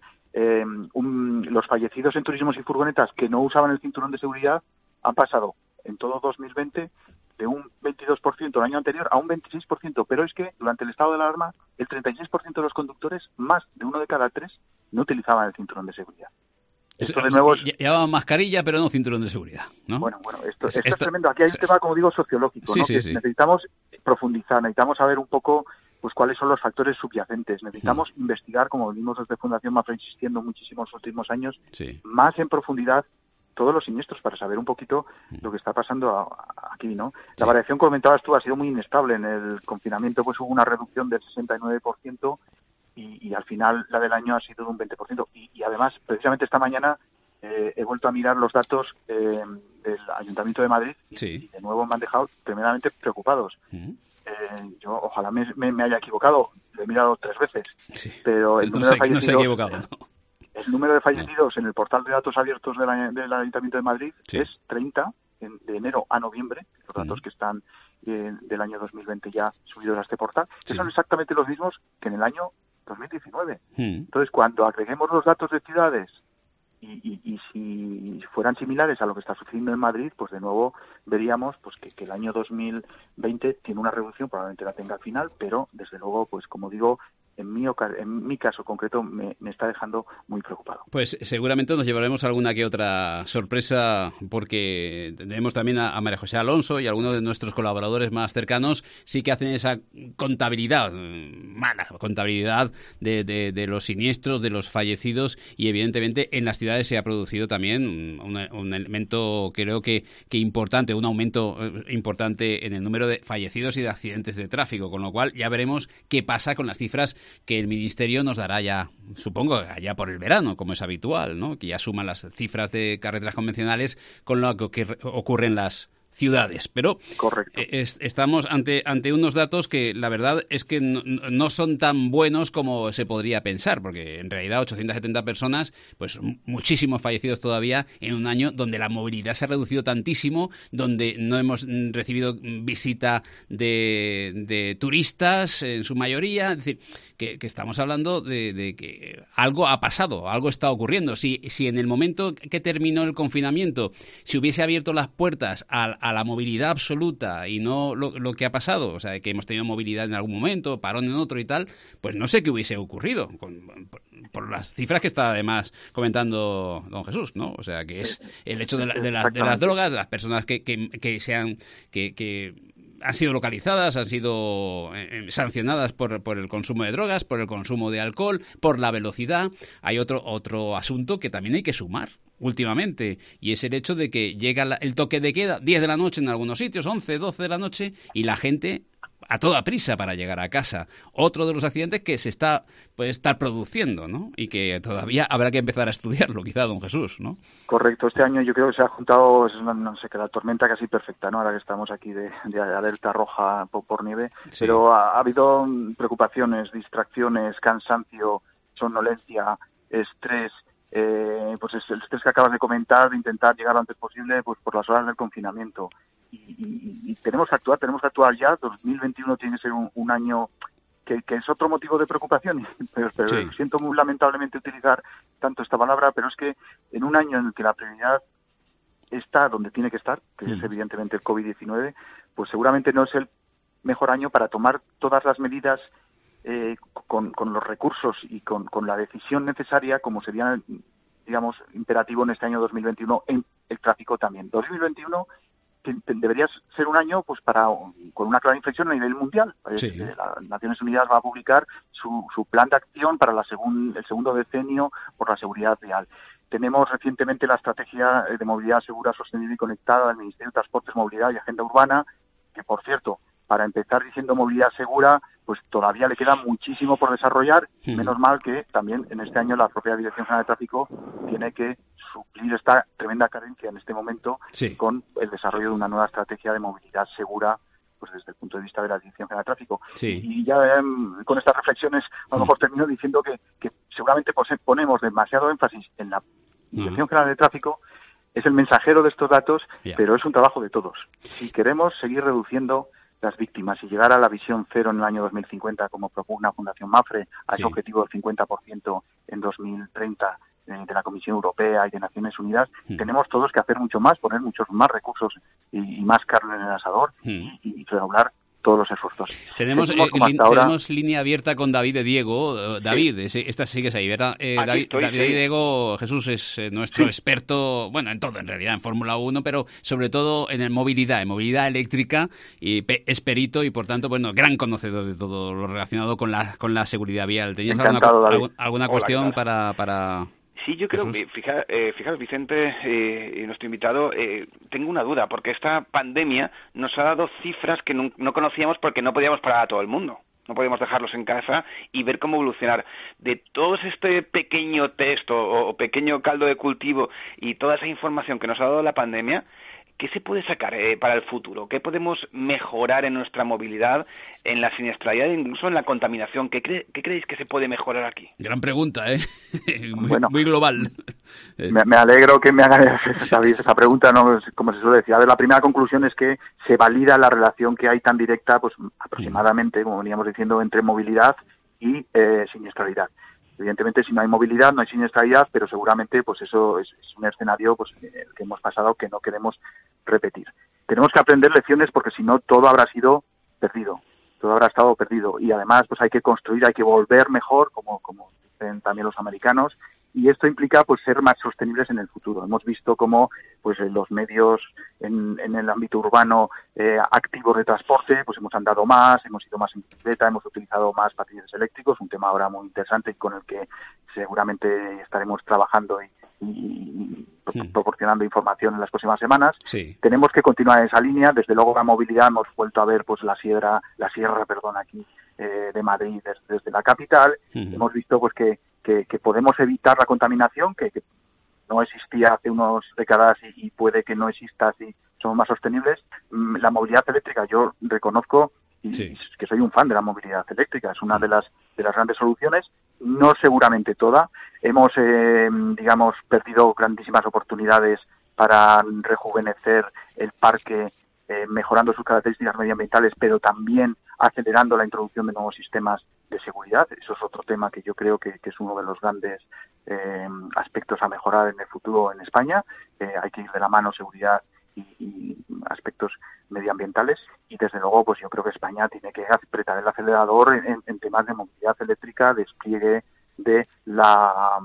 los fallecidos en turismos y furgonetas que no usaban el cinturón de seguridad han pasado en todo 2020 de un 22% el año anterior a un 26%, pero es que durante el estado de alarma el 36% de los conductores, más de 1 de cada 3, no utilizaban el cinturón de seguridad. Esto de nuevo llevaban mascarilla, pero no cinturón de seguridad, ¿no? Bueno, esto es tremendo. Aquí hay un tema, como digo, sociológico, ¿no? Que necesitamos profundizar, necesitamos saber un poco pues cuáles son los factores subyacentes. Necesitamos investigar, como venimos desde Fundación Mafra insistiendo muchísimos últimos años, más en profundidad todos los siniestros para saber un poquito lo que está pasando aquí, ¿no? La variación, como comentabas tú, ha sido muy inestable. En el confinamiento pues hubo una reducción del 69%, y al final la del año ha sido de un 20%. Y además, precisamente esta mañana he vuelto a mirar los datos del Ayuntamiento de Madrid y de nuevo me han dejado tremendamente preocupados. Yo ojalá me haya equivocado, lo he mirado 3 veces, pero el número de fallecidos, no se ha equivocado, ¿no? El número de fallecidos en el portal de datos abiertos del Ayuntamiento de Madrid es 30 de enero a noviembre, los datos que están del año 2020 ya subidos a este portal, que son exactamente los mismos que en el año 2019. Entonces, cuando agreguemos los datos de ciudades y si fueran similares a lo que está sucediendo en Madrid, pues de nuevo veríamos pues que el año 2020 tiene una reducción, probablemente la tenga al final, pero desde luego, pues como digo, en mi caso concreto me está dejando muy preocupado. Pues seguramente nos llevaremos alguna que otra sorpresa, porque tenemos también a María José Alonso y algunos de nuestros colaboradores más cercanos sí que hacen esa contabilidad, mala contabilidad de los siniestros, de los fallecidos, y evidentemente en las ciudades se ha producido también un elemento, creo que importante, un aumento importante en el número de fallecidos y de accidentes de tráfico, con lo cual ya veremos qué pasa con las cifras que el Ministerio nos dará ya, supongo, allá por el verano, como es habitual, ¿no? Que ya suman las cifras de carreteras convencionales con lo que ocurre en las ciudades. Pero estamos ante unos datos que la verdad es que no son tan buenos como se podría pensar, porque en realidad 870 personas, pues muchísimos fallecidos todavía en un año donde la movilidad se ha reducido tantísimo, donde no hemos recibido visita de turistas en su mayoría. Es decir, que estamos hablando de que algo ha pasado, algo está ocurriendo. Si en el momento que terminó el confinamiento se hubiese abierto las puertas a la movilidad absoluta y no lo que ha pasado, o sea, que hemos tenido movilidad en algún momento, parón en otro y tal, pues no sé qué hubiese ocurrido por las cifras que está además comentando don Jesús, ¿no? O sea, que es el hecho de las drogas, las personas que han sido localizadas, han sido sancionadas por el consumo de drogas, por el consumo de alcohol, por la velocidad. Hay otro asunto que también hay que sumar últimamente, y es el hecho de que llega el toque de queda 10 de la noche en algunos sitios, 11, 12 de la noche, y la gente a toda prisa para llegar a casa. Otro de los accidentes que puede estar produciendo, ¿no? Y que todavía habrá que empezar a estudiarlo, quizá, don Jesús, ¿no? Correcto. Este año yo creo que se ha juntado, no sé, que la tormenta casi perfecta, ¿no? Ahora que estamos aquí de alerta roja por nieve, pero ha habido preocupaciones, distracciones, cansancio, somnolencia, estrés. Pues es el estrés que acabas de comentar, de intentar llegar lo antes posible pues por las horas del confinamiento, y tenemos que actuar ya. 2021 tiene que ser un año que es otro motivo de preocupación, pero siento muy lamentablemente utilizar tanto esta palabra, pero es que en un año en el que la prioridad está donde tiene que estar, que es evidentemente el COVID-19, pues seguramente no es el mejor año para tomar todas las medidas con los recursos y con la decisión necesaria, como sería, digamos, imperativo en este año 2021 en el tráfico también. 2021 debería ser un año pues con una clara inflexión a nivel mundial. Las Naciones Unidas va a publicar su plan de acción para el segundo decenio por la seguridad vial. Tenemos recientemente la estrategia de movilidad segura, sostenible y conectada del Ministerio de Transportes, Movilidad y Agenda Urbana, que por cierto para empezar diciendo movilidad segura, pues todavía le queda muchísimo por desarrollar. Menos mal que también en este año la propia Dirección General de Tráfico tiene que suplir esta tremenda carencia en este momento con el desarrollo de una nueva estrategia de movilidad segura, pues desde el punto de vista de la Dirección General de Tráfico. Y ya con estas reflexiones a lo mejor termino diciendo que seguramente ponemos demasiado énfasis en la Dirección General de Tráfico, es el mensajero de estos datos, pero es un trabajo de todos. Si queremos seguir reduciendo las víctimas y llegar a la visión cero en el año 2050, como propone la Fundación MAPFRE, a ese objetivo del 50% en 2030 de la Comisión Europea y de Naciones Unidas, tenemos todos que hacer mucho más, poner muchos más recursos y más carne en el asador y redoblar todos los esfuerzos. Tenemos línea abierta con David de Diego. David, esta sigues ahí, ¿verdad? David de Diego, Jesús es nuestro experto, bueno, en todo en realidad, en Fórmula 1, pero sobre todo en movilidad eléctrica, y es perito y por tanto, bueno, gran conocedor de todo lo relacionado con la seguridad vial. ¿Tenías alguna cuestión para...? Sí, yo creo que, fijaros, Vicente y nuestro invitado, tengo una duda, porque esta pandemia nos ha dado cifras que no conocíamos porque no podíamos parar a todo el mundo. No podíamos dejarlos en casa y ver cómo evolucionar. De todo este pequeño texto o pequeño caldo de cultivo y toda esa información que nos ha dado la pandemia, ¿qué se puede sacar para el futuro? ¿Qué podemos mejorar en nuestra movilidad, en la siniestralidad e incluso en la contaminación? ¿Qué creéis que se puede mejorar aquí? Gran pregunta, muy global. Me alegro que me hagan esa pregunta, ¿no? Como se suele decir. A ver, la primera conclusión es que se valida la relación que hay tan directa, pues aproximadamente, como veníamos diciendo, entre movilidad y siniestralidad. Evidentemente, si no hay movilidad, no hay siniestralidad, pero seguramente pues eso es un escenario pues el que hemos pasado que no queremos repetir. Tenemos que aprender lecciones porque si no todo habrá sido perdido, todo habrá estado perdido y además pues hay que construir, hay que volver mejor, como dicen también los americanos, y esto implica pues ser más sostenibles en el futuro. Hemos visto cómo pues los medios en el ámbito urbano activos de transporte, pues hemos andado más, hemos ido más en bicicleta, hemos utilizado más patinetes eléctricos, un tema ahora muy interesante con el que seguramente estaremos trabajando y proporcionando información en las próximas semanas. Tenemos que continuar en esa línea. Desde luego la movilidad hemos vuelto a ver pues la sierra aquí de Madrid desde la capital. Hemos visto pues que podemos evitar la contaminación que no existía hace unas décadas y puede que no exista si somos más sostenibles. La movilidad eléctrica, yo reconozco que soy un fan de la movilidad eléctrica, es una de las grandes soluciones, no seguramente toda. Hemos, perdido grandísimas oportunidades para rejuvenecer el parque, mejorando sus características medioambientales, pero también acelerando la introducción de nuevos sistemas de seguridad. Eso es otro tema que yo creo que es uno de los grandes aspectos a mejorar en el futuro en España. Hay que ir de la mano seguridad y aspectos medioambientales y desde luego pues yo creo que España tiene que apretar el acelerador en temas de movilidad eléctrica, despliegue de la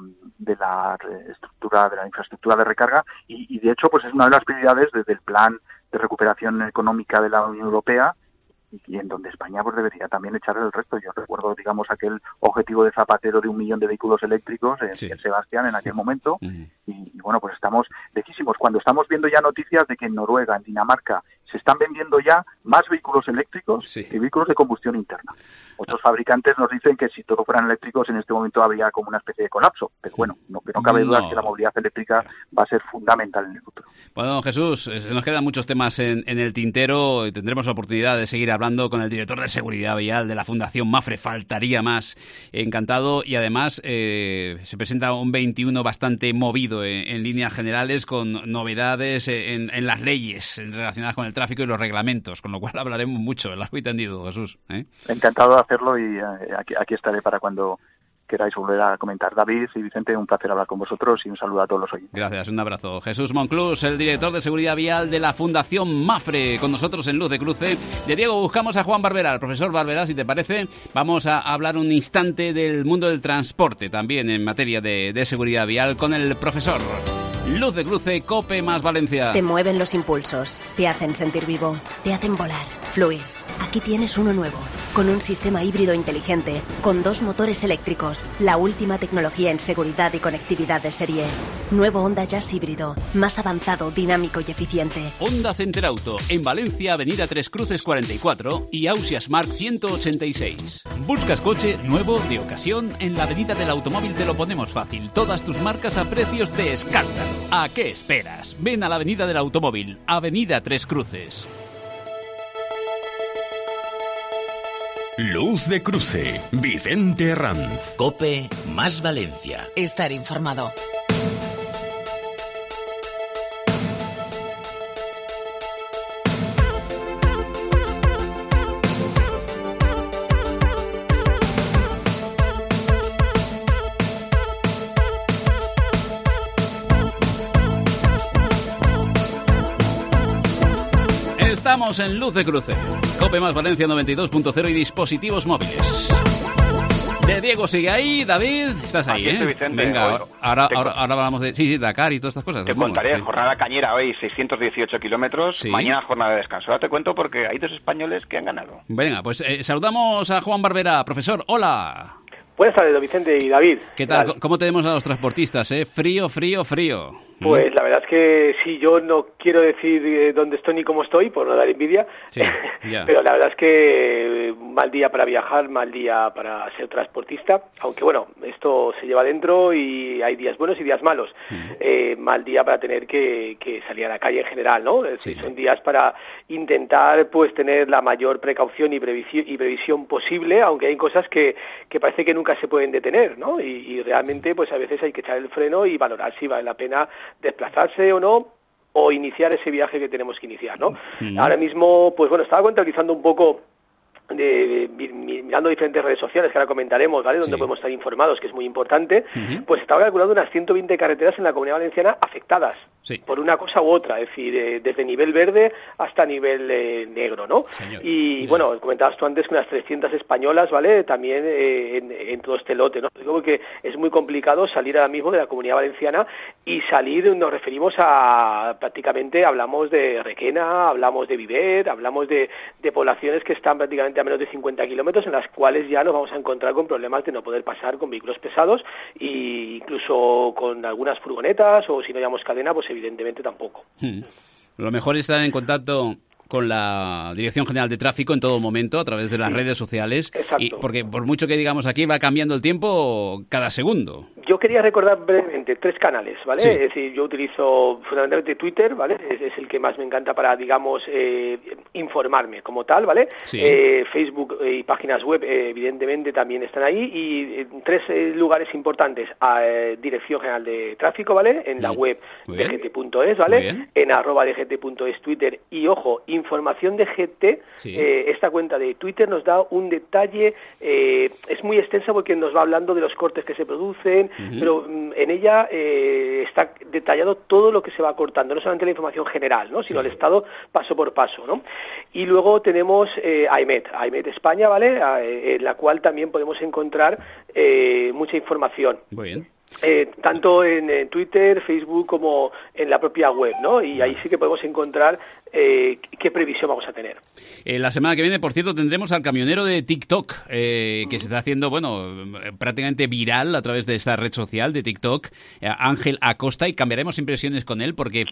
estructura, de la infraestructura de recarga y de hecho pues es una de las prioridades desde el plan de recuperación económica de la Unión Europea y en donde España pues debería también echar el resto. Yo recuerdo, aquel objetivo de Zapatero de 1 millón de vehículos eléctricos en Sebastián en aquel momento y bueno, pues estamos lejísimos. Cuando estamos viendo ya noticias de que en Noruega, en Dinamarca, se están vendiendo ya más vehículos eléctricos que vehículos de combustión interna. Otros fabricantes nos dicen que si todos fueran eléctricos en este momento habría como una especie de colapso, pero bueno, no cabe duda que la movilidad eléctrica va a ser fundamental en el futuro. Bueno, Jesús, nos quedan muchos temas en el tintero y tendremos la oportunidad de seguir hablando con el director de Seguridad Vial de la Fundación MAPFRE, faltaría más. Encantado, y además se presenta un 21 bastante movido en líneas generales, con novedades en las leyes relacionadas con el tráfico y los reglamentos, con lo cual hablaremos mucho, largo y tendido, Jesús. Encantado de hacerlo y aquí estaré para cuando queráis volver a comentar. David y Vicente, un placer hablar con vosotros y un saludo a todos los oyentes. Gracias, un abrazo. Jesús Monclús, el director de Seguridad Vial de la Fundación MAPFRE, con nosotros en Luz de Cruce. De Diego buscamos a Juan Barberá, el profesor Barberá, si te parece. Vamos a hablar un instante del mundo del transporte, también en materia de seguridad vial, con el profesor. Luz de Cruce, COPE más Valencia. Te mueven los impulsos, te hacen sentir vivo, te hacen volar, fluir. Aquí tienes uno nuevo. con un sistema híbrido inteligente, con 2 motores eléctricos, la última tecnología en seguridad y conectividad de serie. Nuevo Honda Jazz híbrido, más avanzado, dinámico y eficiente. Honda Center Auto, en Valencia, Avenida Tres Cruces 44 y Ausias Mark 186. ¿Buscas coche nuevo, de ocasión? En la Avenida del Automóvil te lo ponemos fácil. Todas tus marcas a precios de escándalo. ¿A qué esperas? Ven a la Avenida del Automóvil, Avenida Tres Cruces. Luz de Cruce, Vicente Herranz. COPE más Valencia. Estar informado. Estamos en Luz de Cruce. COPE más Valencia 92.0 y dispositivos móviles. De Diego sigue ahí, David, estás ahí, Aquí estoy, Vicente. Venga, ahora hablamos de Dakar y todas estas cosas. Te contaré, jornada cañera hoy, 618 kilómetros, mañana jornada de descanso. Ahora te cuento porque hay 2 españoles que han ganado. Venga, pues saludamos a Juan Barbera. Profesor, hola. Buenas tardes, Vicente y David. ¿Qué tal? ¿Cómo tenemos a los transportistas? Frío. Pues la verdad es que sí, yo no quiero decir dónde estoy ni cómo estoy, por no dar envidia, sí, pero la verdad es que mal día para viajar, mal día para ser transportista, aunque bueno, esto se lleva dentro y hay días buenos y días malos. Mal día para tener que salir a la calle en general, ¿no? Sí. Son días para intentar pues tener la mayor precaución y previsión posible, aunque hay cosas que parece que nunca se pueden detener, ¿no? Y realmente pues a veces hay que echar el freno y valorar si vale la pena desplazarse o no, o iniciar ese viaje que tenemos que iniciar, ¿no? Ahora mismo, pues bueno, estaba contabilizando un poco mirando diferentes redes sociales que ahora comentaremos, ¿vale? Donde podemos estar informados, que es muy importante. Pues estaba calculando unas 120 carreteras en la Comunidad Valenciana afectadas por una cosa u otra, es decir, desde nivel verde hasta nivel negro, ¿no? Y bueno, comentabas tú antes que unas 300 españolas, ¿vale? También en todo este lote, ¿no? Digo que es muy complicado salir ahora mismo de la Comunidad Valenciana y salir, nos referimos a prácticamente, hablamos de Requena, hablamos de Viver, hablamos de poblaciones que están prácticamente a menos de 50 kilómetros, en las cuales ya nos vamos a encontrar con problemas de no poder pasar con vehículos pesados e incluso con algunas furgonetas, o si no llevamos cadena, pues evidentemente tampoco. Lo mejor es estar en contacto con la Dirección General de Tráfico en todo momento, a través de las redes sociales. Exacto. Y porque por mucho que digamos aquí, va cambiando el tiempo cada segundo. Yo quería recordar brevemente 3 canales, ¿vale? Sí. Es decir, yo utilizo fundamentalmente Twitter, ¿vale? Es el que más me encanta para, digamos, informarme como tal, ¿vale? Sí. Facebook y páginas web, evidentemente, también están ahí. Y 3 lugares importantes. Dirección General de Tráfico, ¿vale? En la web dgt.es, ¿vale? En @dgt.es Twitter. Y, ojo, información de GT, esta cuenta de Twitter nos da un detalle, es muy extensa porque nos va hablando de los cortes que se producen, pero en ella está detallado todo lo que se va cortando, no solamente la información general, ¿no? Sino el estado paso por paso, ¿no? Y luego tenemos AEMET España, ¿vale? En la cual también podemos encontrar mucha información. Muy bien. Tanto en Twitter, Facebook como en la propia web, ¿no? Y ahí sí que podemos encontrar qué previsión vamos a tener. La semana que viene, por cierto, tendremos al camionero de TikTok, que se está haciendo, bueno, prácticamente viral a través de esta red social de TikTok, Ángel Acosta, y cambiaremos impresiones con él porque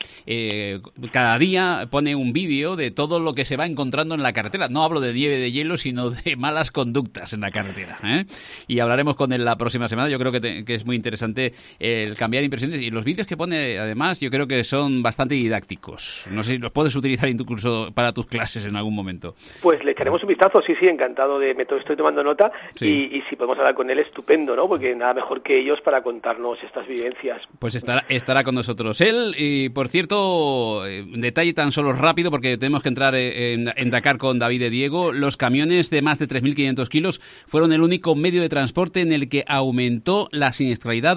cada día pone un vídeo de todo lo que se va encontrando en la carretera. No hablo de nieve, de hielo, sino de malas conductas en la carretera, ¿eh? Y hablaremos con él la próxima semana. Yo creo que es muy interesante el cambiar impresiones, y los vídeos que pone, además, yo creo que son bastante didácticos. No sé si los puedes utilizar incluso para tus clases en algún momento. Pues le echaremos un vistazo, sí, encantado estoy tomando nota, y si podemos hablar con él, estupendo, ¿no? Porque nada mejor que ellos para contarnos estas vivencias. Pues estará con nosotros él, y por cierto, detalle tan solo rápido, porque tenemos que entrar en Dakar con David de Diego. Los camiones de más de 3.500 kilos fueron el único medio de transporte en el que aumentó la siniestralidad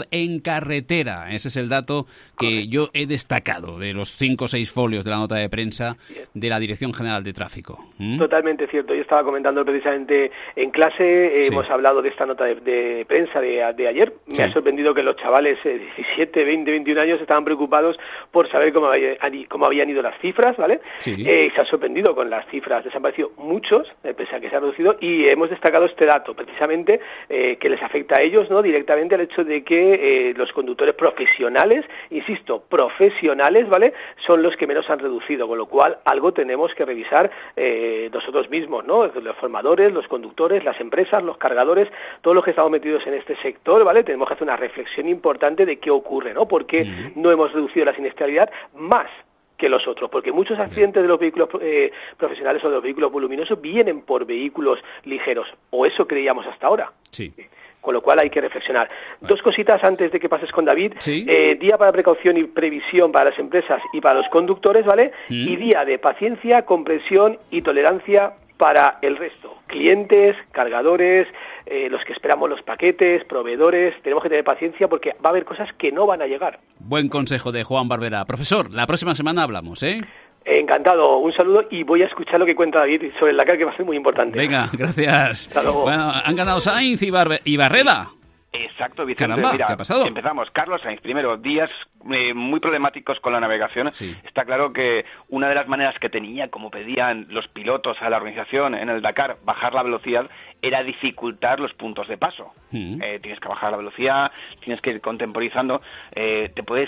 seguridad en carretera. Ese es el dato que yo he destacado de los 5 o 6 folios de la nota de prensa de la Dirección General de Tráfico. Totalmente cierto. Yo estaba comentando precisamente en clase, hemos hablado de esta nota de prensa de ayer. Me ha sorprendido que los chavales de 17, 20, 21 años estaban preocupados por saber cómo habían ido las cifras, ¿vale? Sí. Se han sorprendido con las cifras, desaparecido muchos, pese a que se ha reducido, y hemos destacado este dato, precisamente, que les afecta a ellos, ¿no?, directamente al hecho de que los conductores profesionales, insisto, profesionales, ¿vale?, son los que menos han reducido, con lo cual algo tenemos que revisar nosotros mismos, ¿no?, los formadores, los conductores, las empresas, los cargadores, todos los que estamos metidos en este sector, ¿vale?, tenemos que hacer una reflexión importante de qué ocurre, ¿no?, por qué no hemos reducido la siniestralidad más que los otros, porque muchos accidentes de los vehículos profesionales o de los vehículos voluminosos vienen por vehículos ligeros, o eso creíamos hasta ahora. Sí. Con lo cual hay que reflexionar. Dos cositas antes de que pases con David. Día para precaución y previsión para las empresas y para los conductores, ¿vale? Y día de paciencia, comprensión y tolerancia para el resto. Clientes, cargadores, los que esperamos los paquetes, proveedores, tenemos que tener paciencia porque va a haber cosas que no van a llegar. Buen consejo de Juan Barbera. Profesor, la próxima semana hablamos, ¿eh? Encantado, un saludo y voy a escuchar lo que cuenta David sobre el Dakar, que va a ser muy importante. Venga, gracias. Hasta luego. Bueno, han ganado Sainz y Barreda. Exacto, Vicente. Caramba, mira, ¿qué ha pasado? Empezamos. Carlos Sainz, primero, días muy problemáticos con la navegación. Sí. Está claro que una de las maneras que tenía, como pedían los pilotos a la organización en el Dakar, bajar la velocidad, era dificultar los puntos de paso. Tienes que bajar la velocidad, tienes que ir contemporizando. Es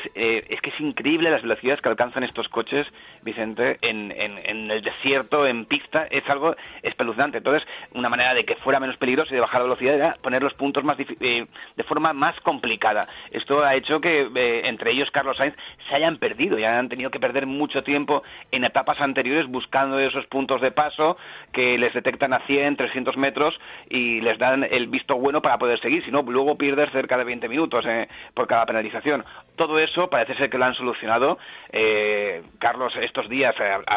que es increíble las velocidades que alcanzan estos coches, Vicente, en el desierto, en pista, es algo espeluznante. Entonces, una manera de que fuera menos peligroso y de bajar la velocidad era poner los puntos más de forma más complicada. Esto ha hecho que entre ellos Carlos Sainz se hayan perdido y han tenido que perder mucho tiempo en etapas anteriores buscando esos puntos de paso que les detectan a 100, 300 metros y les dan el visto bueno para poder seguir, si no luego pierdes cerca de 20 minutos por cada penalización. Todo eso parece ser que lo han solucionado. Carlos estos días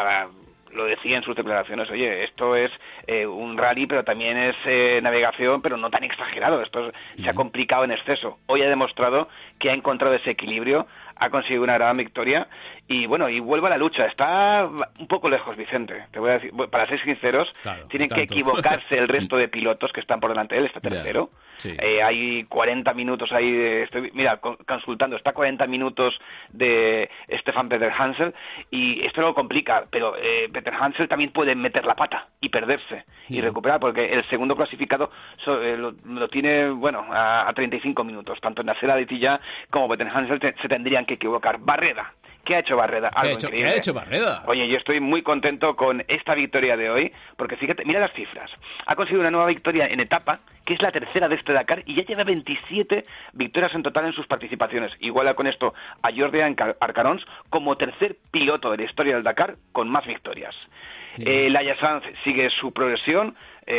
lo decía en sus declaraciones, oye, esto es un rally, pero también es navegación, pero no tan exagerado, esto se ha complicado en exceso. Hoy ha demostrado que ha encontrado ese equilibrio, ha conseguido una gran victoria y bueno, y vuelve a la lucha. Está un poco lejos, Vicente, te voy a decir, para ser sinceros, tienen que equivocarse el resto de pilotos que están por delante de él, está tercero. Sí. Hay 40 minutos ahí, mira, consultando, está 40 minutos de Stefan Peter Hansel y esto lo complica, pero Peter Hansel también puede meter la pata y perderse y recuperar, porque el segundo clasificado lo tiene, bueno, a 35 minutos, tanto Nasser Al-Attiyah como Peter Hansel se tendrían que equivocar. Barreda. ¿Qué ha hecho Barreda? ¿Qué ha hecho Barreda? Oye, yo estoy muy contento con esta victoria de hoy, porque fíjate, mira las cifras. Ha conseguido una nueva victoria en etapa, que es la tercera de este Dakar, y ya lleva 27 victorias en total en sus participaciones. Iguala con esto a Jordi Arcarons como tercer piloto de la historia del Dakar con más victorias. Laia Sanz sigue su progresión,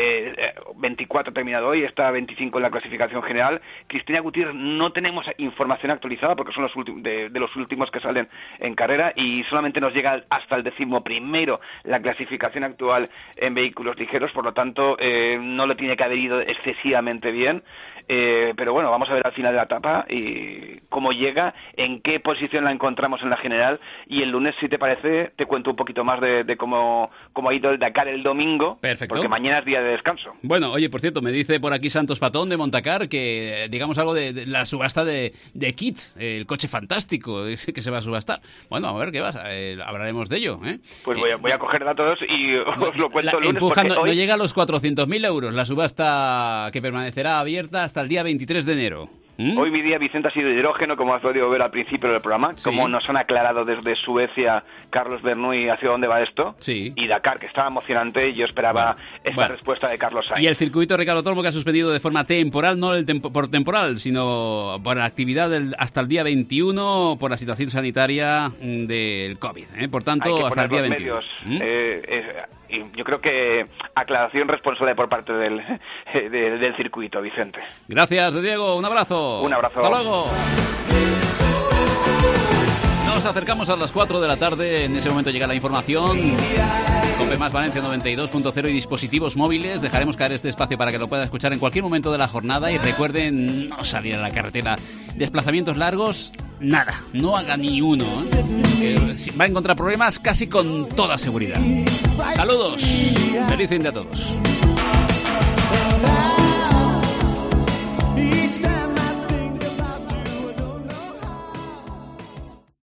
24 terminado hoy, está a 25 en la clasificación general. Cristina Gutiérrez no tenemos información actualizada porque son los de los últimos que salen en carrera y solamente nos llega hasta el 11º la clasificación actual en vehículos ligeros, por lo tanto no lo tiene que haber ido excesivamente bien, pero bueno, vamos a ver al final de la etapa y cómo llega, en qué posición la encontramos en la general, y el lunes, si te parece, te cuento un poquito más de cómo ha ido el Dakar el domingo. Perfecto. Porque mañana es día de descanso. Bueno, oye, por cierto, me dice por aquí Santos Patón de Montacar que digamos algo de la subasta de Kit, el coche fantástico que se va a subastar. Bueno, a ver qué vas, hablaremos de ello. Pues voy a coger datos y os lo cuento el lunes. Empujando, no llega a los 400.000 euros la subasta, que permanecerá abierta hasta el día 23 de enero. Hoy mi día, Vicente, ha sido hidrógeno, como has podido ver al principio del programa, como nos han aclarado desde Suecia Carlos Bernoulli hacia dónde va esto, y Dakar, que estaba emocionante, y yo esperaba esta respuesta de Carlos Sainz. Y el circuito Ricardo Tormo, que ha suspendido de forma temporal, no por temporal, sino por la actividad hasta el día 21 por la situación sanitaria del COVID. Por tanto, hasta el día 21. Y yo creo que aclaración responsable por parte del circuito, Vicente. Gracias, Diego. Un abrazo. Un abrazo. Hasta luego. Nos acercamos a las 4 de la tarde. En ese momento llega la información. COPE más Valencia 92.0 y dispositivos móviles. Dejaremos caer este espacio para que lo pueda escuchar en cualquier momento de la jornada y recuerden no salir a la carretera. Desplazamientos largos, nada, no haga ni uno, ¿eh? Va a encontrar problemas casi con toda seguridad. Saludos, feliz fin de a todos.